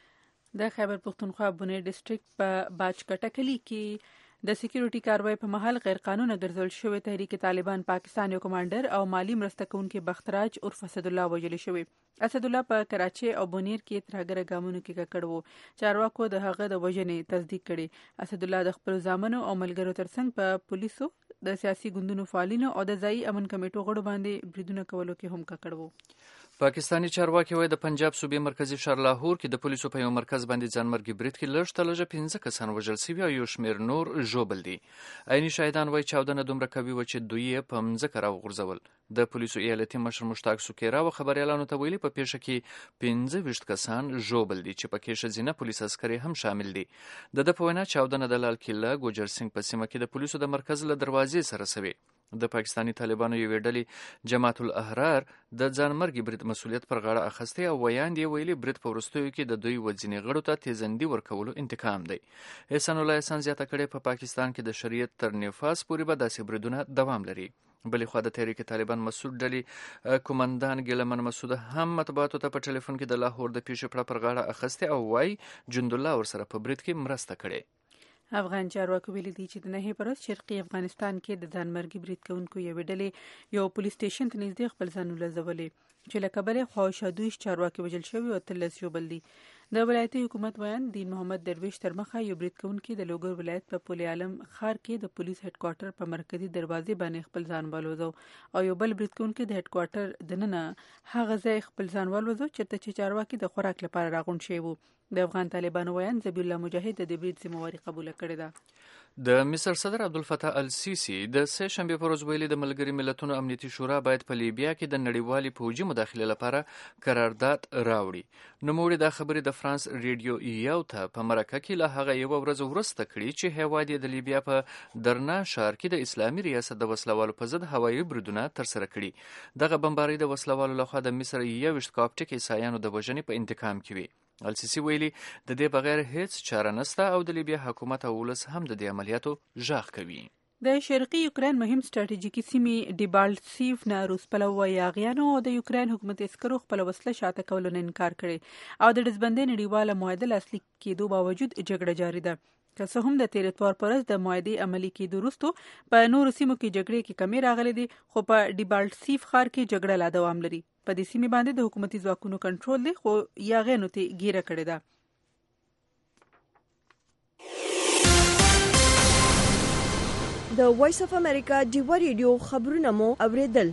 د خیبر پختونخوا بونیر ډسټریکټ په باجکټه کلی کې د سکیورټي کاروای په محل غیر قانوني ګرځول شوی تحریک طالبان پاکستان یو کمانډر او مالی مرسته کوونکي بختراج عرف اسد الله وژل شوی. اسد الله په کراچي او بونیر کې ترهګر ګامونو کې ککړ وو. چارواکو د هغه د وژنې تصدیق کړي. اسد الله د خپل ځامنو او ملګرو ترڅنګ په پولیسو د سیاسي ګوندونو فعالینو او د ځایي امن کمیټو غړو باندې بریدونه کولو کې هم ککړ وو. پاکستانی چارواکي وایي د پنجاب صوبې مرکزی ښار لاهور کې د پولیسو په یو مرکز باندې ځانمرګي برید کې لږ تر لږه 15 کسان وژل شوي او یو شمېر نور ژوبل دي. عیني شاهدان وایي چاودنه دومره قوي وه چې دوی یې په مځکه راوغورځول. د پولیسو ایالتي مشر مشتاق سوکیرا و خبریالانو ته ویلي په پیښه کې 15 کسان ژوبل دي چې پکې ښځینه پولیس عسکري هم شامل دي. د په وینا چاودنه د لال کیله ګوجر سنگ په سیمه کې د پولیسو د مرکز له دروازې سره شوې. د پاکستانی طالبانو یوې ډلې جماعت الاحرار د ځانمرګي برید مسؤلیت پر غاړه اخیستی او ویاند یې ویلي برید په وروستیو کې د دوی ځینې غړو ته تیزندي ورکولو انتقام دی. احسان الله احسان زیاته کړې په پاکستان کې د شریعت تر نفاذ پورې به داسې بریدونه دوام لري. بلې خوا د تحریک طالبان مسعود ډلې کمانډان ګلمن مسعود هم مطبوعاتو ته په ټلیفون کې د لاهور د پیښې پړه پر غاړه اخیستی او وایي جند الله ورسره په برید کې مرسته کړې. افغان چارواکو ویلي دي چې د نهې پر ورځ شرقي افغانستان کې د ځانمرګي برید کوونکو یوې ډلې یو پولیس سټیشن ته نږدې خپل ځانونه لړزولي چې له کبله خواوشا 2 چارواکي وژل شوي او 13 ژوبل دي. د ولایتي حکومت ویان دین محمد درویش تر مخه یو برید کوونکي د لوګر ولایت په پل عالم ښار کې د پولیس هډ کوارټر په مرکزی دروازې باندې خپل ځان والوزو او یو بل برید کوونکي د هډ کوارټر دننه هغه ځای خپل ځان والوزو چې چارواکي د خوراک لپاره راغونډ شوي وو. د افغان طالبانو ویان ذبیح الله مجاهد د برید ذمہواري قبول کړې ده. د مصر صدر عبدالفتاح السیسی د سه شنبې پر ورځ ویلي د ملګري ملتونو امنیتي شورا باید په لیبیا کې د نړیوالې پوځي مداخلې لپاره قرارداد راوړي. نوموړي دا خبرې د فرانس ریډیو یو ته په مرکه کې له هغه یوه ورځ وروسته کړي چې هیواد یې د لیبیا په درنا ښار کې د اسلامي ریاست د وسلوالو په ضد هوایي بریدونه ترسره کړي. دغه بمبارۍ د وسلوالو لخوا د مصر 21 کاپټیک عیسایانو د وژنې په انتقام کې وي. السیسی ویلي د دې بغیر هیڅ چاره نشته او د لیبیا حکومت او ولس هم د دې عملیاتو ژغ کوي. د شرقي یوکرين مهم ستراتیژیکي سیمې ډیبالتسیف نه روس پلوه یاغیانو او د یوکرين حکومت عسکرو خپل وسله شاته کولو نه انکار کړي او د ډزبندۍ نړیواله معاهده لاسلیک کېدو باوجود جګړه جاري ده. که څه هم د تیر اتوار پر ورځ د معاهدې عملي کېدو وروسته په نورو سیمو کې جګړې کې کمی راغلي دي، خو په ډیبالتسیف ښار کې جګړه لا دوام لري. په دې سیمې باندې د حکومتي ځواکونو کنټرول دی، خو یاغیانو ته ګیره کړې ده. د وایس اف امریکا ډیوا ریډیو خبرونه مو اوریدل.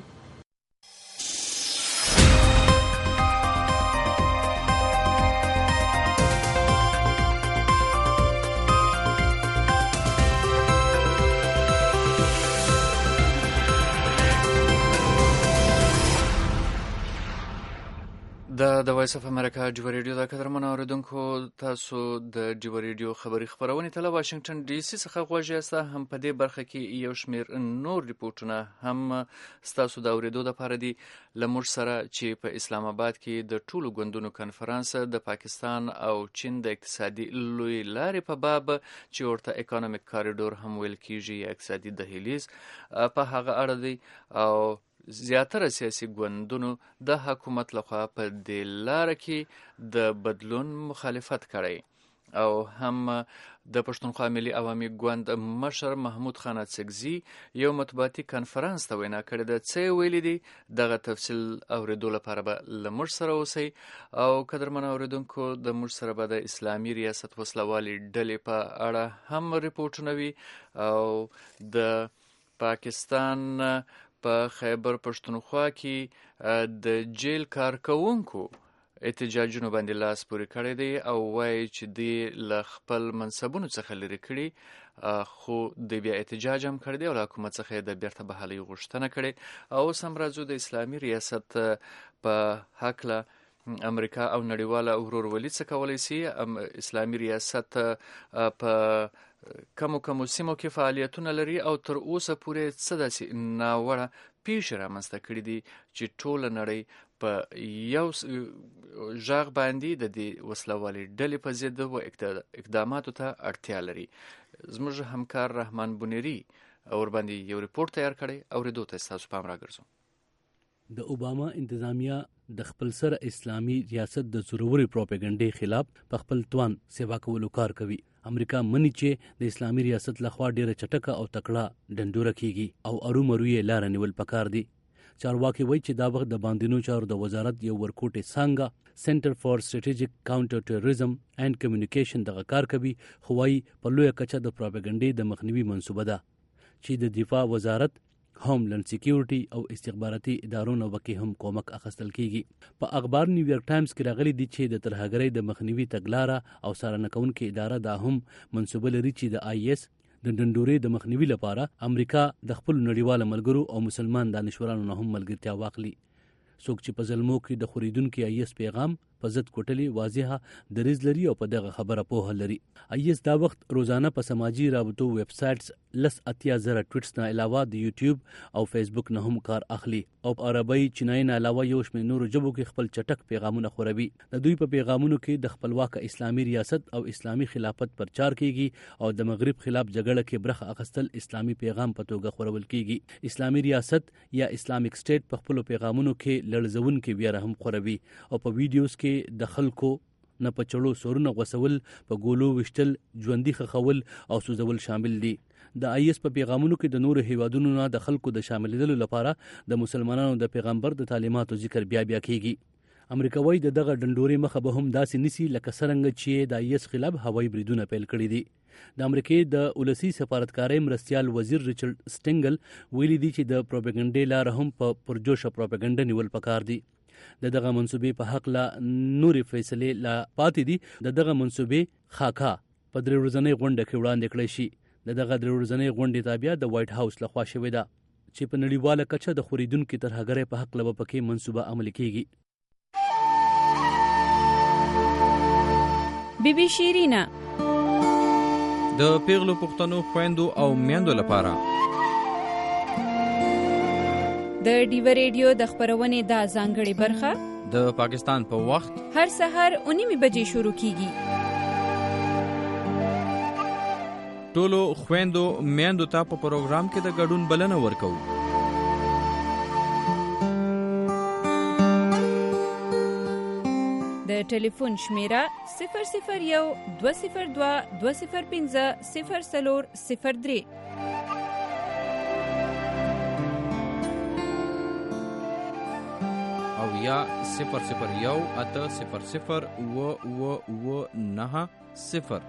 د وایس اف امریکا ډیوا ریډیو د قدرمن اوریدونکو، تاسو د ډیوا ریډیو خبری خبرونه تل واشنگټن ډي سي څخه غوږی یاست. هم په دې برخه کې یو شمیر نور ریپورتونه هم تاسو د اوریدو لپاره دي. لمر سره چې په اسلام آباد کې د ټولو ګوندونو کنفرانس د پاکستان او چین د اقتصادي لوی لارې په باب چې ورته اکونومیک کاریډور هم ویل کیږي یا اقتصادي دهلیز په هغه اړه دی او زیاتره سیاسي ګوندونو د حکومت لخوا په دې لاره کې د بدلون مخالفت کړی او هم د پښتونخوا ملي عوامي ګوند مشر محمود خان اڅکزي یو مطبوعاتي کنفرانس ته وینا کړې ده. څه ویلي دي دغه تفصیل اوریدو لپاره به له موږ سره اوسئ او قدرمن اوریدونکو د موږ سره به د اسلامي ریاست وسلوالې ډلې په اړه هم ریپورټونه وي او د پاکستان په خیبر پښتونخوا کې د جیل کارکونکو احتجاجونو باندې لاس پورې کړی دی او وایي چې دی له خپل منصبونو څخه لرې کړي، خو د بیا احتجاج هم کړی دی او له حکومت څخه د بیرته بحالۍ غوښتنه کړې. او اوس هم راځو د اسلامي ریاست په هکله امریکا او نړیواله ورورولي څه کولی سي. اسلامي ریاست په کمو سیمو کې فعالیتونه لري او تر اوسه پورې څه داسې ناوړه پیښې رامنځته کړي دي چې ټوله نړۍ په یو غږ باندې د دې وسلوالې ډلې په ضد اقداماتو ته اړتیا لري. زموږ همکار رحمان بونیری ورباندې یو ریپورت تیار کړی، اوریدو ته ستاسو پام راګرځوم. د اوباما انتظامیه د خپل سره اسلامي ریاست د زوروري پروپاګاندا خلاف په خپل توان سیوا کولو کار کوي. امریکا مني چې د اسلامي ریاست لخوا ډیره چټکه او تکړه ډنډوره کیږي او ارومرو یې لار نیول پکار دي. چارواکي وایي چې دا وخت د باندینو چارو د وزارت یو ورکوټي څنګه سنټر فار سټریټیجیک کاونټر ټیرریزم اینڈ کمیونیکیشن دغه کار کوي، خو وايي په لویه کچه د پروپاګاندا د مخنیوي منصوبه ده چې د دفاع وزارت، هوملند سکیورټي او استخباراتي ادارونو وکي هم کومک اخیستل کیږي. په اخبار نیویارک ټایمز کې راغلي دي چې د ترهګرۍ د مخنیوي تګلاره او څارنه کوونکې اداره دا هم منصوبه لري چې د آی اس د ډنډورې د مخنیوي لپاره امریکا د خپل نړیوال ملګرو او مسلمان دانشورانو نه هم ملګرتیا واخلي. څوک چې په ظلمو کې د خوریدونکو آی اس پیغام په ضد کوټلې واضحه دریز لري او په دغه خبره پوهه لري. آی اس دا وخت روزانه په سماجی رابطو ویب سایټس 80,000 ټویټس نه علاوه د یوټیوب او فیسبوک نه هم کار اخلي او په عربی، چینایي نه علاوه یو شمېر نورو ژبو کې خپل چټک پیغامونه خوروي. د دوی په پیغامونو کې د خپلواک اسلامي ریاست او اسلامي خلافت پرچار کیږي او د مغرب خلاف جګړه کې برخه اخیستل اسلامي پیغام په توګه خورول کیږي. اسلامي ریاست یا اسلامیک سټیټ په خپل پیغامونو کې لړزونکې ویره هم خوروي او په ویډیوز کې د خلکو نه په چړو سورونه غوسول، په ګولو وشتل، ژوندۍ خښول او سوځول شامل دي. د آی اس په پیغامونو کې د نورو هیوادونو نه د خلکو د شاملېدلو لپاره د مسلمانانو د پیغمبر د تعلیماتو ذکر بیا کیږي. امریکا وايي د دغه ډنډوري مخه به هم داسې نسی لکه څرنګه چې د آی اس خلاف هوایي بریدونه پیل کړي دي. د امریکای د ولسی سفارتکارۍ مرستیال وزیر ریچارډ سټینګل ویلي دي چې د پروپاګاندا لار هم په پرجوشه پروپاګاندا نیول پکار دي. د دغه منصوبې په حق لا نورې فیصلې لا پاتې دي. د دغه منصوبې خاکه په 3 ورځنۍ غونډه کې وړاندې کړی شي. د دغه 3 ورځنۍ غونډې تابع د وایټ هاوس لخوا شوې ده چې په نړیواله کچه د خوریدونکو ترهګرۍ په حق له پکې منصوبه عملي کیږي. بیبي شیرینا د پیغلو پښتنو خويندو او میندو لپاره د ډیو ریډیو د خبرونې د ځانګړي برخه د پاکستان په وخت هر سحر 9 بجې شروع کیږي. ټولو خويندو میندو ته په پروګرام کې د ګډون بلنه ورکو. د ټلیفون شمیره 001 202 205 0403 او یا 001 800 990.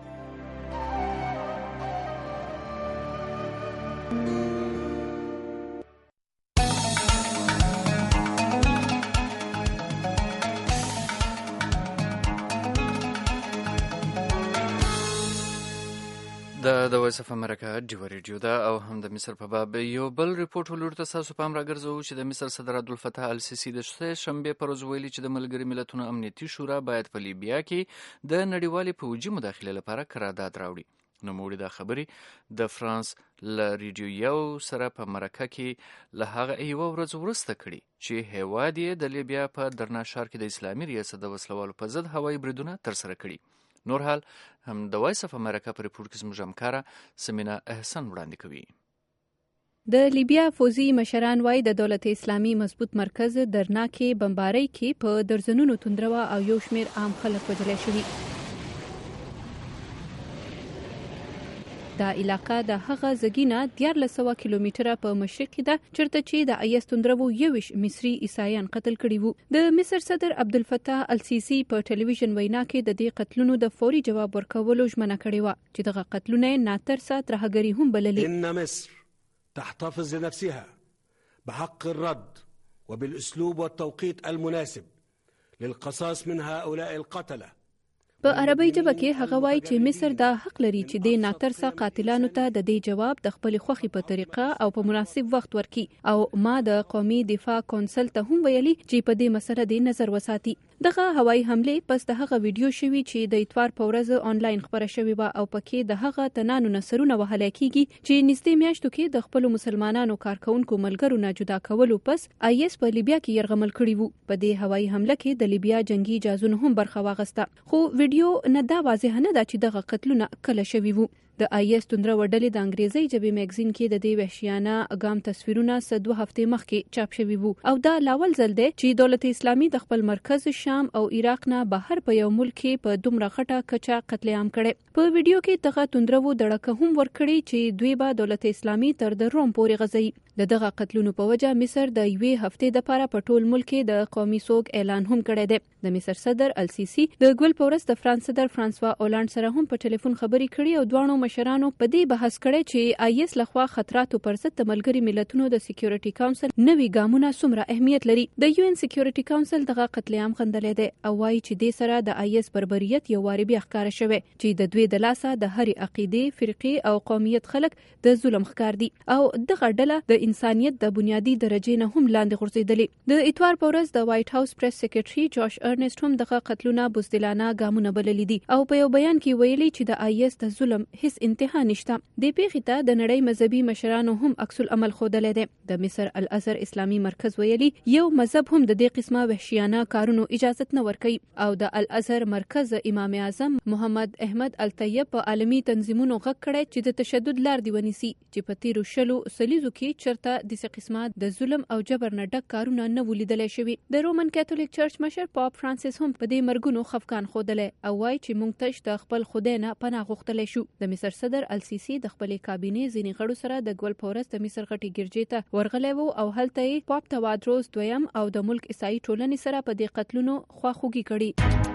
د وایس اف امریکا ډیو ریډیو دا او هم د مصر په باب یو بل ریپورت ولور ته تاسو پام راګرځو چې د مصر صدر عبدالفتاح السیسی د شنبه پر ورځ ویلي چې د ملګری ملتونو امنیتي شورا باید په لیبیا کې د نړیوالې پوځي مداخله لپاره قرارداد راوړي. نو موږ د خبرې د فرانس ل ریډیو یو سره په مرکه کې له هغه یو ورځ وروسته کړي چې هیواد یې د لیبیا په درنا ښار کې د اسلامي ریاست د وسلوالو په ضد هوایي بریدونه ترسره کړي. نور حال هم د وایس اف امریکا پر ریپورت کې زموږ همکاره سمینا احسان وړاندې کوي. د لیبیا فوزي مشران وايي د دولت اسلامي مضبوط مرکز درنا کې بمبارۍ کې په درزنونو توندروا او یو شمیر عام خلک وژل شوي. دا علاقه د هغه زګینه 1400 کیلومتره په مشرق کې ده چرته چې د ایس توندرو 21 مصري عیسایان قتل کړي وو. د مصر صدر عبدالفتاح السیسی په ټلویزیون وینا کې د دې قتلونو د فوري جواب ورکولو ژمنه کړې و چې دغه قتلونه ناترسه ترهګري هم بللي. ان مصر تحتفظ لنفسها بحق الرد وبالاسلوب والتوقيت المناسب للقصاص من هؤلاء القتله. په عربی ژبه کې هغه وایي چې مصر دا حق لري چې د ناترسه قاتلانو ته د دې جواب د خپل خوخي په طریقه او په مناسب وخت ورکي. او ما د قومي دفاع کونسل ته هم ویلي چې په دې مسله د نظر وساتي. دغه هوایي حمله پس د هغه ویډیو شوی چې د اتوار په ورځ آنلاین خبره شوی و او پکې د هغه تنانو نصرونه وهل کیږي چې نږدې میاشتو کې د خپل مسلمانانو کارکونکو ملګرو نه جدا کولو پس ایس په لیبیا کې يرغمل کړی وو. په دې هوایي حمله کې د لیبیا جنگي جازونه هم برخه واغسته. خو ویډیو نه دا واضح نه ده چې دغه قتلونه کله شوي وو. د ایس توندره وډلې د انګریزي ژبې میگزین کې د دې وحشیانه اقام تصویرونه 2 هفته مخکې چاپ شوي وو او دا لاول ځل دی چې دولت اسلامي د خپل مرکز شام او عراق نه بهر په یو ملک کې په دومره خټه کچا قتل عام کړي. په ویډیو کې دغه توندره وو دړکه هم ورکړي چې دوی به دولت اسلامي تر د روم پورې غځي. دغه قتلونو په وجه مصر د یوې هفته د لپاره په ټول ملک کې د قومي سوګ اعلان هم کړی دی. د مصر صدر السیسی د ګل پورس د فرانس صدر فرانسوا اولانډ سره هم په ټلیفون خبرې کړې او دوه مشرانو په دې بحث کړی چې ایس لخوا خطراتو پر ضد د ملګری ملتونو د سکیورټي کونسل نوي ګامونه څومره اهمیت لري. د یو ان سکیورټي کونسل دغه قتل عام خندلې ده او وايي چې د سره د ایس بربریت یو واری بیا ښکار شوی چې د دوی د لاسه د هر عقیده فرقې او قومیت خلک د ظلم ښکار دي او دغه ډله د انسانیت د بنیادی درجې نه هم لاندې غورځېدلې. د اتوار په ورځ د وایټ هاوس پریس سیکریټري جوش ارنست هم دغه قتلونه بزدلانه ګامونه بللي دي او په یو بیان کې ویلي چې د ایس د ظلم هیڅ انتها نشته. د پیښې ته د نړۍ مذهبي مشرانو هم عکس العمل ښودلی دی. د مصر الازهر اسلامي مرکز ویلي یو مذهب هم د دې قسمه وحشیانه کارونو اجازت نه ورکوي او د الازهر مرکز امام اعظم محمد احمد الطیب په عالمي تنظیمونو غږ کړی چې د تشدد لار دی ونیسي چې په تیرو 20 سلیزو کې چرته داسې قسمه د ظلم او جبر نه ډک کارونه نه ولیدلی شوي. د رومن کاتولیک چرچ مشر پاپ فرانسیس هم په دې مرګونو خفقان ښودلی او وایي چې موږ تش د خپل خدای نه پناه غوښتلی شو. د مصر صدر السیسی د خپل کابینې ځینې غړو سره د ګول پورس د مصر غټي ګرجې ته ورغلی وو او هلته یې پاپ توادروس دویم او د ملک عیسائی ټولنې سره په دې قتلونو خواخوږي کړي.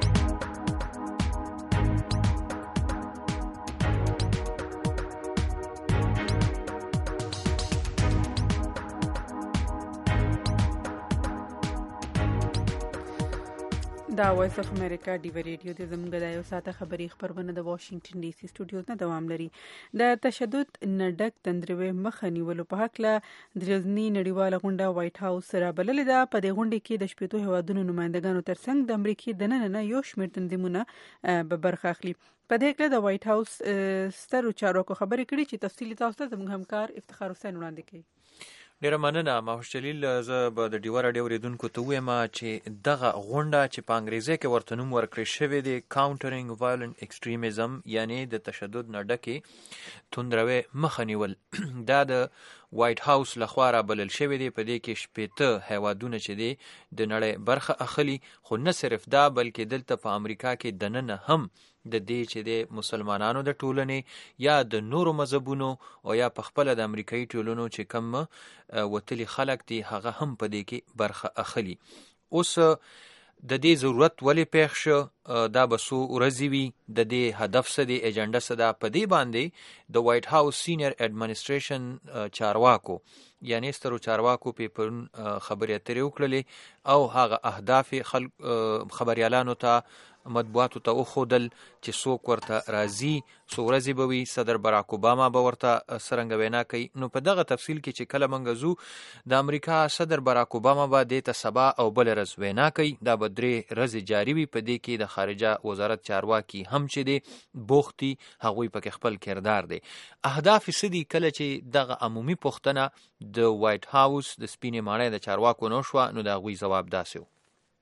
دا وایس اف امریکا ډیو ریډیو د زموږ د یو ساعته خبري خبرونه د واشنگټن ډي سي سټوډیوز نه دوام لري. د تشدد نډک تندروي مخه نیولو په حق له درځنی نړیواله غونډه وایټ هاوس سره بللې ده. په دې غونډه کې د شپږ هیوادونو نمائندګانو ترڅنګ د امریکای د نن یو شمېر تنظیمونه به برخه اخلي. په دې کې د وایټ هاوس ستر چارواکو خبرې کړي چې تفصیلی تاسو ته زموږ همکار افتخار حسین وړاندې کوي. ډیره مننه ماهوش جلیل. زه به د ډیوه راډیو اوریدونکو ته وایم چې دغه غونډه چې په انګریزي کې ورته نوم ورکړی شوی دی کاونټرینګ وایلنت ایکسټریمزم یعنی د تشدد نه ډکې توندروي مخه نیول دا د وایټ هاوس لخوا را بلل شوی دی. په دې کې 15 هیوادونه چې دی د نړۍ برخه اخلي. خو نه صرف دا بلکې دلته په امریکا کې دننه هم د دې چې د مسلمانانو د ټولنې یا د نورو مذهبونو او یا په خپل د امریکایي ټولنو چې کم وتلی خلک دي هغه هم په دې کې برخه اخلي. اوس د دې ضرورت ولې پیښ شو دا به څو ورځې وي د دې هدف څه دی ایجنډا څه ده. په دې باندې د وایټ هاوس سینیر اډمنسټریشن چارواکو یعنی سترو چارواکو په پرون خبرې اترې وکړلې او هغه اهداف خبريالانو ته مطبوعاتو ته وښودل چې څوک ورته راځي څو ورځې به وي. صدر براک اوباما به ورته څرنګه وینا کوي. نو په دغه تفصیل کې چې کله موږ ځو د امریکا صدر براک اوباما به دې ته سبا او بل ورځ وینا کوي. دا به 3 ورځې جاري وي. په دې کې د خارجه وزارت چارواکي هم چې دی بوختي هغوی پکې خپل کردار دی. اهداف څه دي کله چې دغه عمومي پوښتنه د وایټ هاوس د سپینې ماڼۍ د چارواکو نو شوه نو د هغوی ځواب داسې و.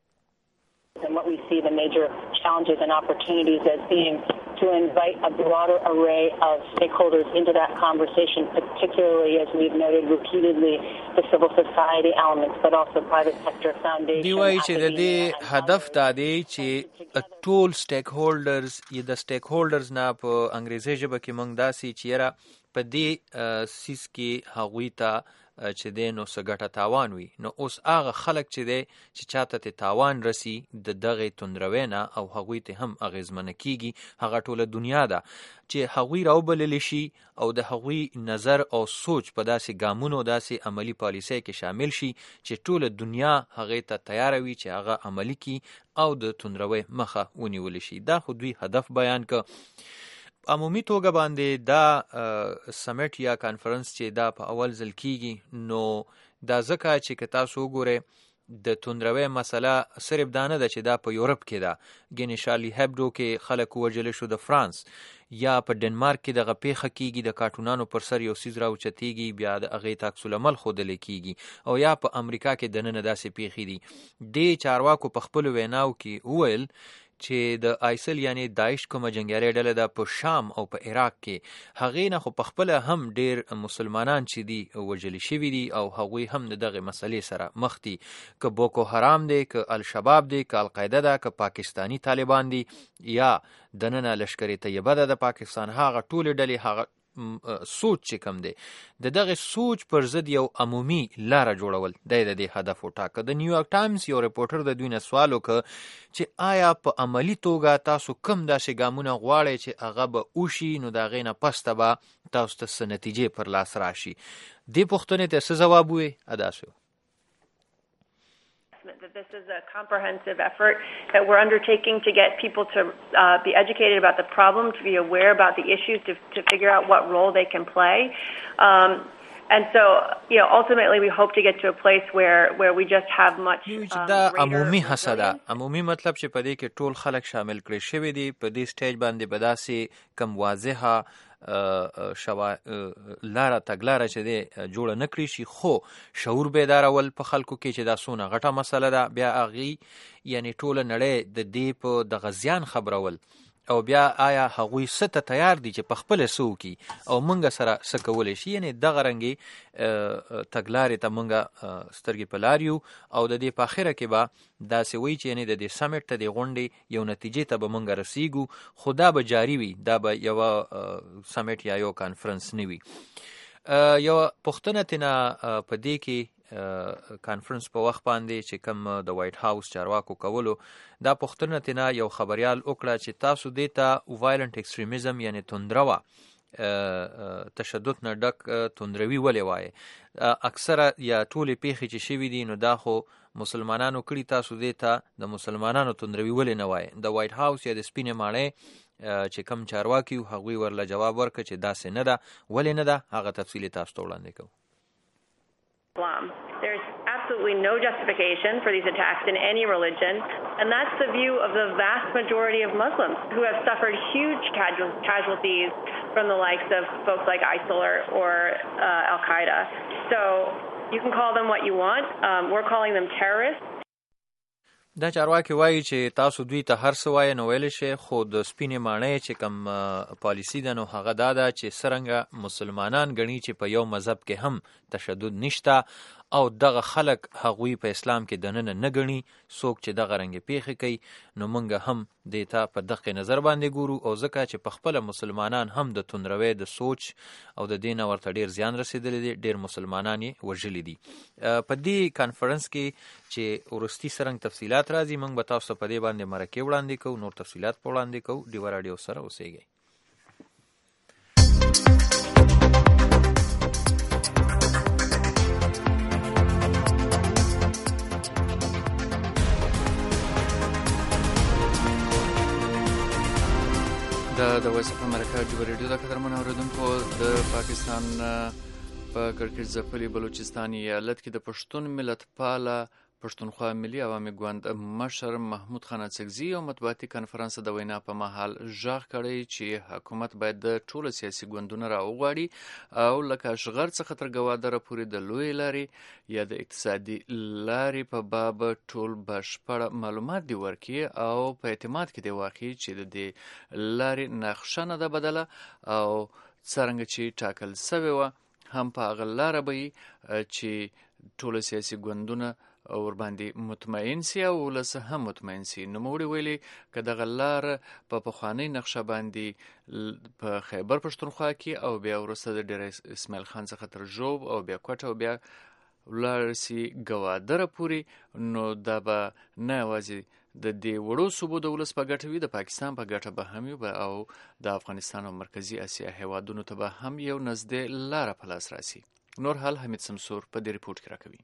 And what we see the major challenges and opportunities as being to invite a broader array of stakeholders into that conversation, particularly as we've noted repeatedly the civil society elements, but also private sector foundations. دی وایي چې د دې هدف دا دی چې ټول سټیک هولډرز یا د سټیک هولډرز نه په انګریزي ژبه کې موږ داسې چې یاره په دې سیس کې هغوی ته چې دی نو څه ګټه تاوان وي. نو اوس هغه خلک چې دی چې چاته ته تاوان رسی د دغې توندروي نه او هغوی ته هم اغیزمنه کیږي هغه ټوله دنیا ده چې هغوی راوبللی شي او د هغوی نظر او سوچ په داسې ګامونو داسې عملی پالیسۍ کې شامل شي چې ټوله دنیا هغې ته تیاره وي چې هغه عملی کی او د توندروي مخه ونیول شي. دا خو دوی هدف بیان که. عمومي توګه باندې دا سمیټ یا کانفرنس چې دا په اول ځل کیږي نو دا ځکه چې که تاسو وګورئ د توندروي مسله صرف دا نه ده چې دا په یورپ کې ده. ګینې شارلی هبډو کې خلک ووژل شو د فرانس یا په ډنمارک کې دغه پیښه کیږي د کارټونانو پر سر یو څیز راوچتیږي بیا د هغې ته عکس العمل ښودلی کیږي او یا په امریکا کې دننه داسې پیښې دي. دې چارواکو په خپلو ویناو کې وویل چې د آیسل یعنی داعش کومه جنګیالي ډله ده په شام او په عراق کې هغې نه خو په خپله هم ډیر مسلمانان چې دي وژلي شوي دي او هغوی هم د دغې مسلې سره مخ دي. که بوکو حرام دی که الشباب دی که القاعده ده که پاکستانی طالبان دي یا دننه لشکر طیبه ده د پاکستان هغه ټولې ډلې هغه سوچ چې کم دی د دغه سوچ پر ضد یو عمومي لاره جوړول دی د دې هدف وټاکه. د نیویارک ټایمز یو ریپورټر د دوی نه سوال وکړ چې آیا په عملی توګه تاسو کم داسې ګامونه غواړئ چې هغه به وشي نو د هغې نه پسته به تاسو ته څه نتیجې پر لاس راشي. دې پوښتنې ته څه ځواب ووایې؟ داسې that this is a comprehensive effort that we're undertaking to get people to be educated about the problem, to be aware about the issues, to figure out what role they can play. And so, ultimately we hope to get to a place where we just have much دا عمومي هڅه ده. عمومي مطلب چې په دې کې ټول خلک شامل کړي شوي دي. په دې سټیج باندې به داسې کم واضحه لاره تګلاره چې دی جوړه نه کړي شي خو شعور بیدارول په خلکو کې چې دا څونه غټه مسله ده. بیا هغې یعنی ټوله نړۍ د دې په دغه زیان خبرول او بیا آیا هغوی څه ته تیار دي چې په خپله څه وکړي او موږ سره څه کولی شي. یعنې دغه رنګې تګلارې ته موږ سترګې په لار یو او د دې په اخره کې به داسې وایي چې یعنې د دې سمیټ ته د غونډې یو نتیجې ته به موږ رسیږو خو دا به جاري وي. دا به یوه سمیټ یا یو کانفرنس نه وي. یوه پوښتنه تېنه په دې کې کانفرنس په وخت باندې چې کوم د وایټ هاوس چارواکو کولو دا پوښتنه تېنه یو خبریال وکړه چې تاسو دې ته وایلنټ ایکسټریمزم یعنې توندروه تشدد نه ډک توندروي ولې وایي؟ اکثره یا ټولې پیښې چې شوي دي نو دا خو مسلمانانو کړي، تاسو دې ته د مسلمانانو توندروي ولې نه وایي؟ د وایټ هاوس یا د سپینې ماڼۍ چې کم چارواکي هغوی ورله جواب ورکړه چې داسې نه ده. ولې نه ده؟ هغه تفصیل تاسو ته وړاندې کوو. There's absolutely no justification for these attacks in any religion, and that's the view of the vast majority of Muslims who have suffered huge casualties from the likes of folks like ISIL or Al-Qaeda. So you can call them what you want. We're calling them terrorists. دا چارواکي وایي چې تاسو دوی ته هر څه وایي نو ویلی شي، خو د سپینې ماڼۍ چې کوم پالیسي ده نو هغه دا ده چې څرنګه مسلمانان ګڼي چې په یو مذهب کې هم تشدد نشته او دغه خلک هغوی په اسلام کې دننه نه ګڼي، څوک چې دغه رنګې پیښې کوي، نو موږ هم دې ته په دغه نظر باندې ګورو. او ځکه چې په خپله مسلمانان هم د توندروي د سوچ او د دې نه ورته ډېر زیان رسېدلی دی، ډېر مسلمانان یې وژلي دي. په دې کانفرنس کې چې وروستي څرنګه تفصیلات راځي موږ به تاسو ته په دې باندې مرکې وړاندې کوو، نور تفصیلات په وړاندې کوو. ډیوه راډیو سره اوسېږئ. د وایس اف امریکا ډیوه ریډیو د قدرمنو اورېدونکو، د پاکستان په کړکېچ ځپلي بلوچستان ایالت کې د پښتون ملت پاله پښتونخوا ملي عوامي ګوند مشر محمود خان اڅکزي یو مطبوعاتي کنفرانس د وینا په مهال ږغ کړی چې حکومت باید د ټولو سیاسي ګوندونو راوغواړي او لکه اشغر څخه تر ګوادره پورې د لویې لارې یا د اقتصادي لارې په باب ټول بشپړ معلومات دی ورکړي او په اعتماد کې دی واقعي چې د دې لارې نقشه نه ده بدله او څرنګه چې ټاکل سوې وه هم په هغه لاره به چې ټولو سیاسي ګوندونه ورباندې مطمئن سي او ولس هم مطمئن سي. نوموړي ویلي که دغه لار په پخوانۍ نقشه باندې په خیبر پښتونخوا کې او بیا وروسته د ډېر اسماعیل خان څخه تر ژوب او بیا کوټه او بیا ولاړ سي ګوادره پورې، نو دا به نه یوازې د دې وړو صوبو د ولس په ګټه وي، د پاکستان په ګټه به هم وي او د افغانستان او مرکزي اسیا هیوادونو ته به هم یو نږدې لاره په لاس راسي. نور حال حمید سمسور په دې ریپورټ کې راکوي.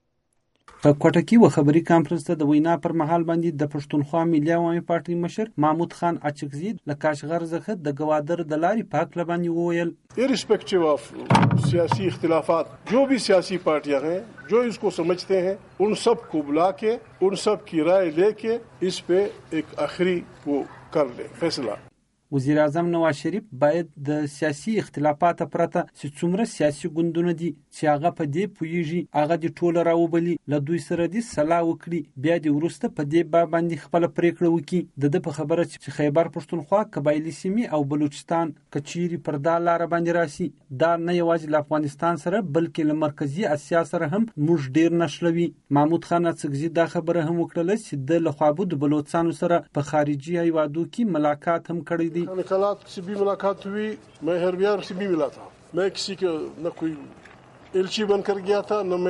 په کوټه کې و خبري کانفرنس ته د وینا پر مهال باندې د پښتونخوا ملي عوامي پارټي مشر محمود خان اڅکزي له کاشغر څخه د ګوادر د لارې په حق باندې وویل irrespective of सियासी इख्तिलाफात जो भी सियासी पार्टियां हैं जो इसको समझते हैं उन सब को बुला के उन सब की राय लेके इस पे एक आखिरी वो कर ले फैसला. وزیر اعظم نواز شریف باید د سیاسي اختلافاتو پرته چې څومره سیاسي ګوندونه دي چې هغه په دې پوهیږي هغه د ټوله راوبلي، له دوی سره دې صلاح وکړي، بیا د وروسته په دې باب باندې خپل پریکړه وکړي. د په خبره چې خیبر پښتونخوا قبایلی سیمې او بلوچستان کچيري پر دا لار باندې راسي، دا نه یوازې له افغانستان سره بلکې له مرکزی اسیا سره هم موږ ډیر نشلوي. محمود خان اڅکزي دا خبره هم وکړه چې د لخوابو د بلوچستان سره په خارجي هیوادو کې ملاقات هم کړی دی. خانقالات से भी मुलाकात हुई, मैं हरबियार से भी मिला था. मैं किसी के न कोई एलची बनकर गया था न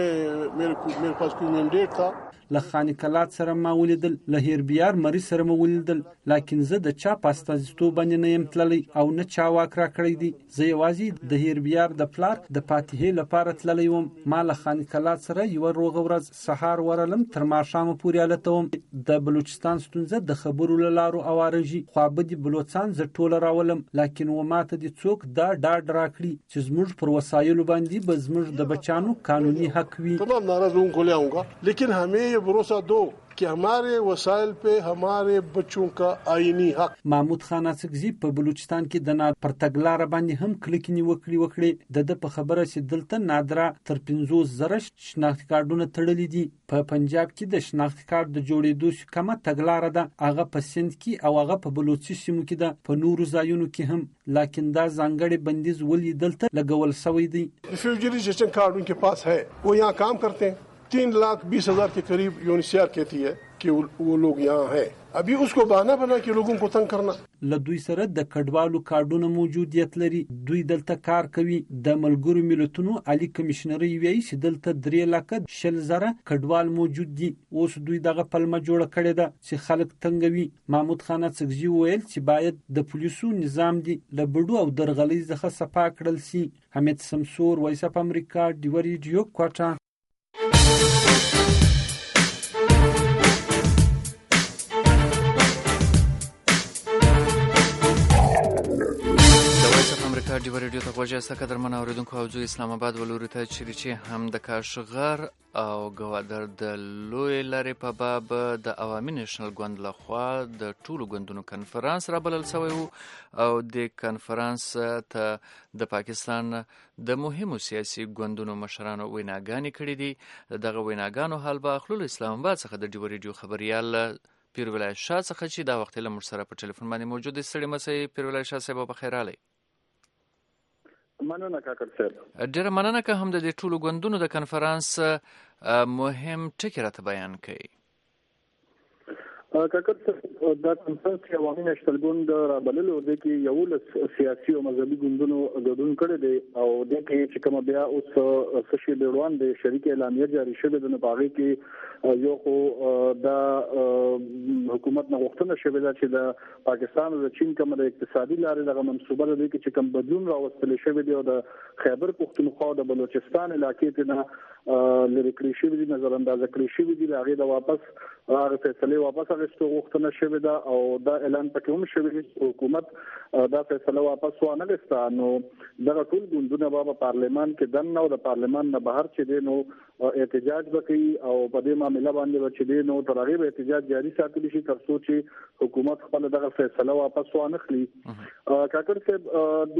मेरे पास कोई मैंडेट था. له خانقالات سره ما ولیدل، له هربیار مری سره ما ولیدل، لکن زه د چا پاستازیتوب باندې نه یم تللی او نه چا واک را کړی دی. زه یوازې د هربیار د پلار د فاتحې لپاره تللی وم. ما له خانقالات سره یو روغه ورځ سهار ورلم تر ماښامه پورې هلته وم. د بلوچستان ستونزه د خبرو له لارو اوارېږي، خوابه د بلوچستان زه ټوله راولم، لکن و ماته د څوک دا ډاډ راکړي چې زموږ پر وسایلو باندې به زموږ د بچانو قانوني حق وي. تمام ناراضوں کو لے آؤں گا، لیکن ہمیں भरोसा दो कि हमारे वसाइल पे हमारे बच्चों का आईनी हक. محمود خان اڅکزي په بلوچستان کې د ناد پر تګلار باندې هم کلکینی وکړي د په خبره چې دلته نادره تر 50,000 شناختی کارتونه تړلې دي. په پنجاب کې د شناختی کارت د جوړېدو کومه تګلار ده، هغه په سند کې او هغه په بلوچي سیمو کې ده، په نورو ځایونو کې هم، لیکن دا ځانګړي بندیز ولې دلته لګول شوی دی. रिफ्यूजी रजिस्ट्रेशन कार्ड उनके पास है, वो यहाँ काम करते हैं. 3,20,000 के करीब यूनिसीआर कहती है कि वो लोग यहाँ हैं, अभी उसको बहाना बना के लोगों को तंग करना. لدوی سره د کډوالو کارډونه موجودیت لري. دوی دلته کار کوي. د ملګرو ملتونو عالی کمشنري وایي چې دلته 3,40,000 کډوال موجود دي. اوس دوی دغه پلمه جوړه کړې ده چې خلک تنګوي. محمود خان اڅکزي ویل چې باید د پولیسو نظام دی له بډو او درغلۍ څخه صفا کړل شي. حمید سمسور، وایس اف امریکا، ډیو ریډیو، کوټا. ډیو ریډیو ته غوږ یاست قدرمن اوریدونکو او زه اسلام آباد ولوري ته چې هم د کاشغر او ګوادر د لوی لارې په باب د عوامي نېشنل ګوند لخوا د ټولو ګوندونو کنفرانس رابلل شوی و او د کنفرانس ته د پاکستان د مهمو سیاسي ګوندونو مشرانو ویناګانې کړې دي. دغه ویناګانو حال به اخلو اسلام آباد څخه د ډیو ریډیو خبريال پیر ولای شاه څخه چې دا وخت له موږ سره په ټلیفون باندې موجود دی. ستړي مسئ پیر ولای شاه صاحب، په خیر راغلی. مننه کاکړ صاحب. ډیره مننه که هم د دې ټولو ګوندونو د کنفرانس مهم ټکي راته بیان کړئ. کاکړ صاحب، دا کنفرانس کې عوامي نېشنل ګوند رابللو دی کې 11 سیاسي او مذهبي ګوندونو ګډون کړی دی او د کې چې کوم بیا اوس څه شی ډیروان دی شریک اعلامیه جاری شوې ده. نو باغې کې یو خو د حکومت نه غوښتنه شوې ده چې د پاکستان او چین کوم د اقتصادي لارې دغه منصوبه ده چې کوم بدلون راوستل شوی دی او د خیبر پختونخوا د بلوچستان علاقې ته لری کړی شوی دی، نظر انداز کړی شوی دی. هغه د واپس هغه فیصله واپس غوښتو غوښتنه شوې ده او دا اعلان پکې هم شوی دی چې حکومت دا فیصله واپس وانه غوښتا. نو دغه ټول ګوندونه په پارلیمان کې دنه او د پارلیمان نه بهر چې دی نو احتجاج وکړي او په دې معاملې باندې چې دی نو تر هغه احتجاج جاری ساتل شي تر څو چې حکومت خپل دغه فیصله واپس وانه خلی. کاکړ صاحب،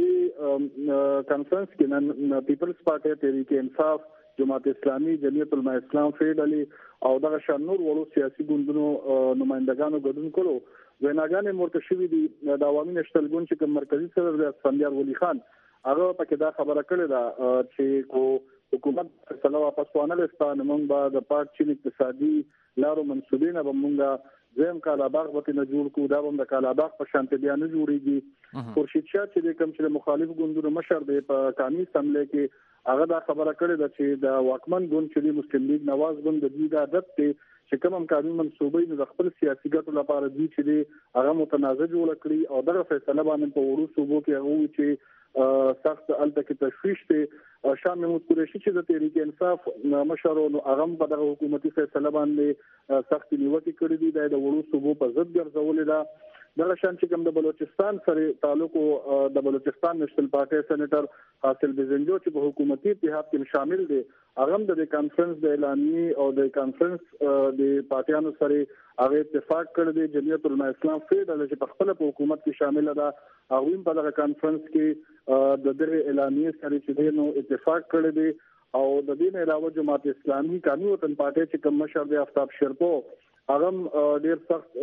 د کانفرنس کې نن پیپلز پارټي، تحریک انصاف، جماعت اسلامي، جمعیت علماء اسلام، فیډرالي او دغه شان نور وړو سیاسي ګوندونو نمائندګانو ګډون کړو. ویناګانې مرته شوې دي. د عوامي نېشنل ګوند چې کوم مرکزی صدر اسفندیار ولی خان هغه پکې دا خبره کړې ده چې کو حکومت فیصله واپس وانه غوښتا. نو موږ به د پارت چین اقتصادي لارو منصوبې نه به موږ زم کالاباغ به نه جوړ کو. دا هم د کالاباغ په شانته بیا نه جوړیږي. خورشید شاه چې کوم چې مخالف ګوندونو مشر دی په قانوني اسمبلی کې هغه دا خبره کړې ده چې د واکمن ګوند چې مسلم لیگ نواز ګوند د دې عادت ته چې کوم قانوني منصوبې د خپل سیاسي ګټو لپاره دي چې هغه متنازع جوړ کړي او دغه فیصله باندې په وړو صوبو کې هغه چې سخت الته کې تشویش ته شاه محمود قریشي چې د تحریک انصاف مشر او هغه په دغه حکومتي فیصله باندې سخت نیوکه کړې دي. د وړو صوبو په ضد ګرځولې ده. دغه شان چې کوم د بلوچستان سره تعلق د بلوچستان نېشنل پارټي سېنیټر حاصل بزنجو چې په حکومتي اتحاد کې شامل دي، هغه د کانفرنس د اعلامیه او د کانفرنس د پارټیانو سره هغه اتفاق کړی دی. جمعیت علماء اسلام فیډرالي چې په خپل په حکومت کې شامل ده هغه په دغه کانفرنس کې د دغه اعلامیه سره چې نو اتفاق کړی دی او د دې نه علاوه جماعت اسلامي قانوني وطن پارټي چې کوم مشر دی آفتاب شیرپو هغه ډیر سخت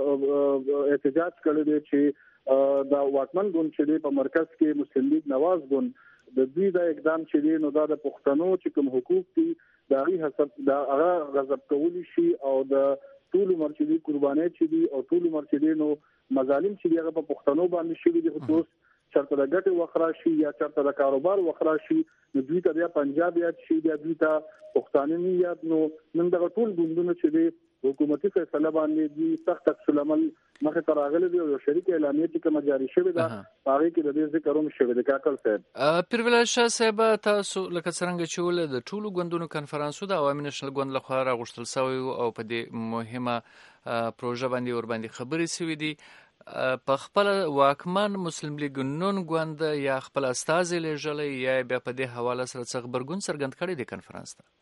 احتجاج کړی دی چې د واکمن ګوند چې په مرکز کې مسلم لیگ نواز ګوند د دې د اقدام چې دی نو دا د پښتنو چې کوم حقوق دي دا غي حساب دا هغه غضب کولی شي او د ټول مرچدي قرباني چې دي او ټول مرچدي نو مظالم چې هغه په پښتنو باندې شي دي خصوص چرته د ګټه وخرا شي یا چرته د کاروبار وخرا شي نو دوی ته بیا پنجاب یا شي بیا دوی ته پښتانه یاد نو نن د ټول ګوندونو چې دی حکومتي فیصله باندې دي سخت عکس العمل مخه تراغله دی او شریک اعلامیه چې کوم جاری شوی دا هغه کې د دې ذکر هم شوی دی. کاکل صاحب، پیر ولای شاه صاحب، تاسو لکه څنګه چې ول د ټولو ګوندونو کنفرانسو د عوامي نېشنل ګوند لخوا راغوښتل شوی او په دې مهمه پروژه باندې ور باندې خبرې شوې دي. په خپل واکمن مسلم لیگ نون ګوند یا خپل استازي لېږلي یا بیا په دې حواله سره څه خبرګون څرګند کړی دی کنفرانس ته؟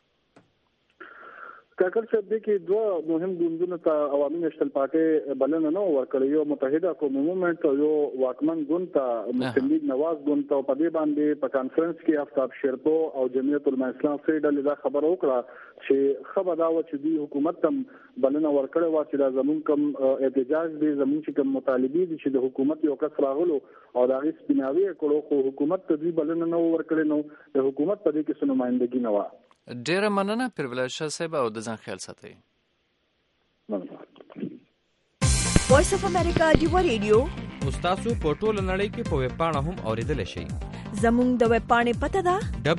کاکل صاحب، د کې دوه مهم ګوندونو ته عوامي نېشنل پارټي بلنه نه ورکړې، یو متحده قومي موومېنټ او یو واکمن ګوند ته مسلم لیگ نواز ګوند ته. په دې باندې په کانفرنس کې آفتاب شیرپو او جمعیت علماء اسلام فیډرالي دا خبره وکړه چې خبر دا و چې دی حکومت تم بلنه ورکړې و چې دا زمون کوم احتجاج دی، زمون چې کوم مطالبه دي چې د حکومت یو کس راغلو او دا غي سپیناوي کړو خو حکومت ته دی بلنه نه ورکړې، نو د حکومت په دې کې نمائندګي نه و. ډیره مننه پیر ولای شاه صاحب او د ځان خیال ساتئ. وایس اف امریکا ډیوا ریډیو تاسو په ټوله نړۍ کې په ویب پاڼه هم اوریدلی شئ. زموږ د ویب پاڼې پته ده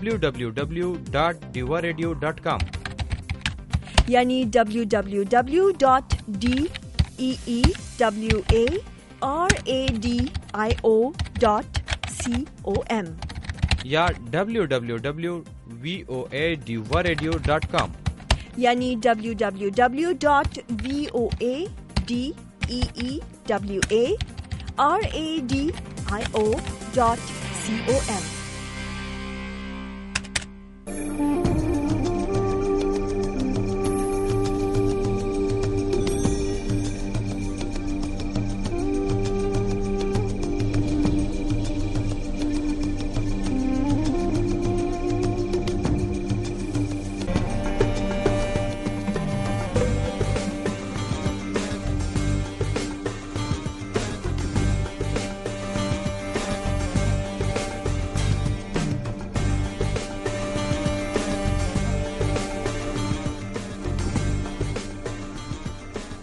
www.diwaradio.com یعنی www.deewaradio.com یا www.voadiwaradio.com یعنی www.voadeewaradio.com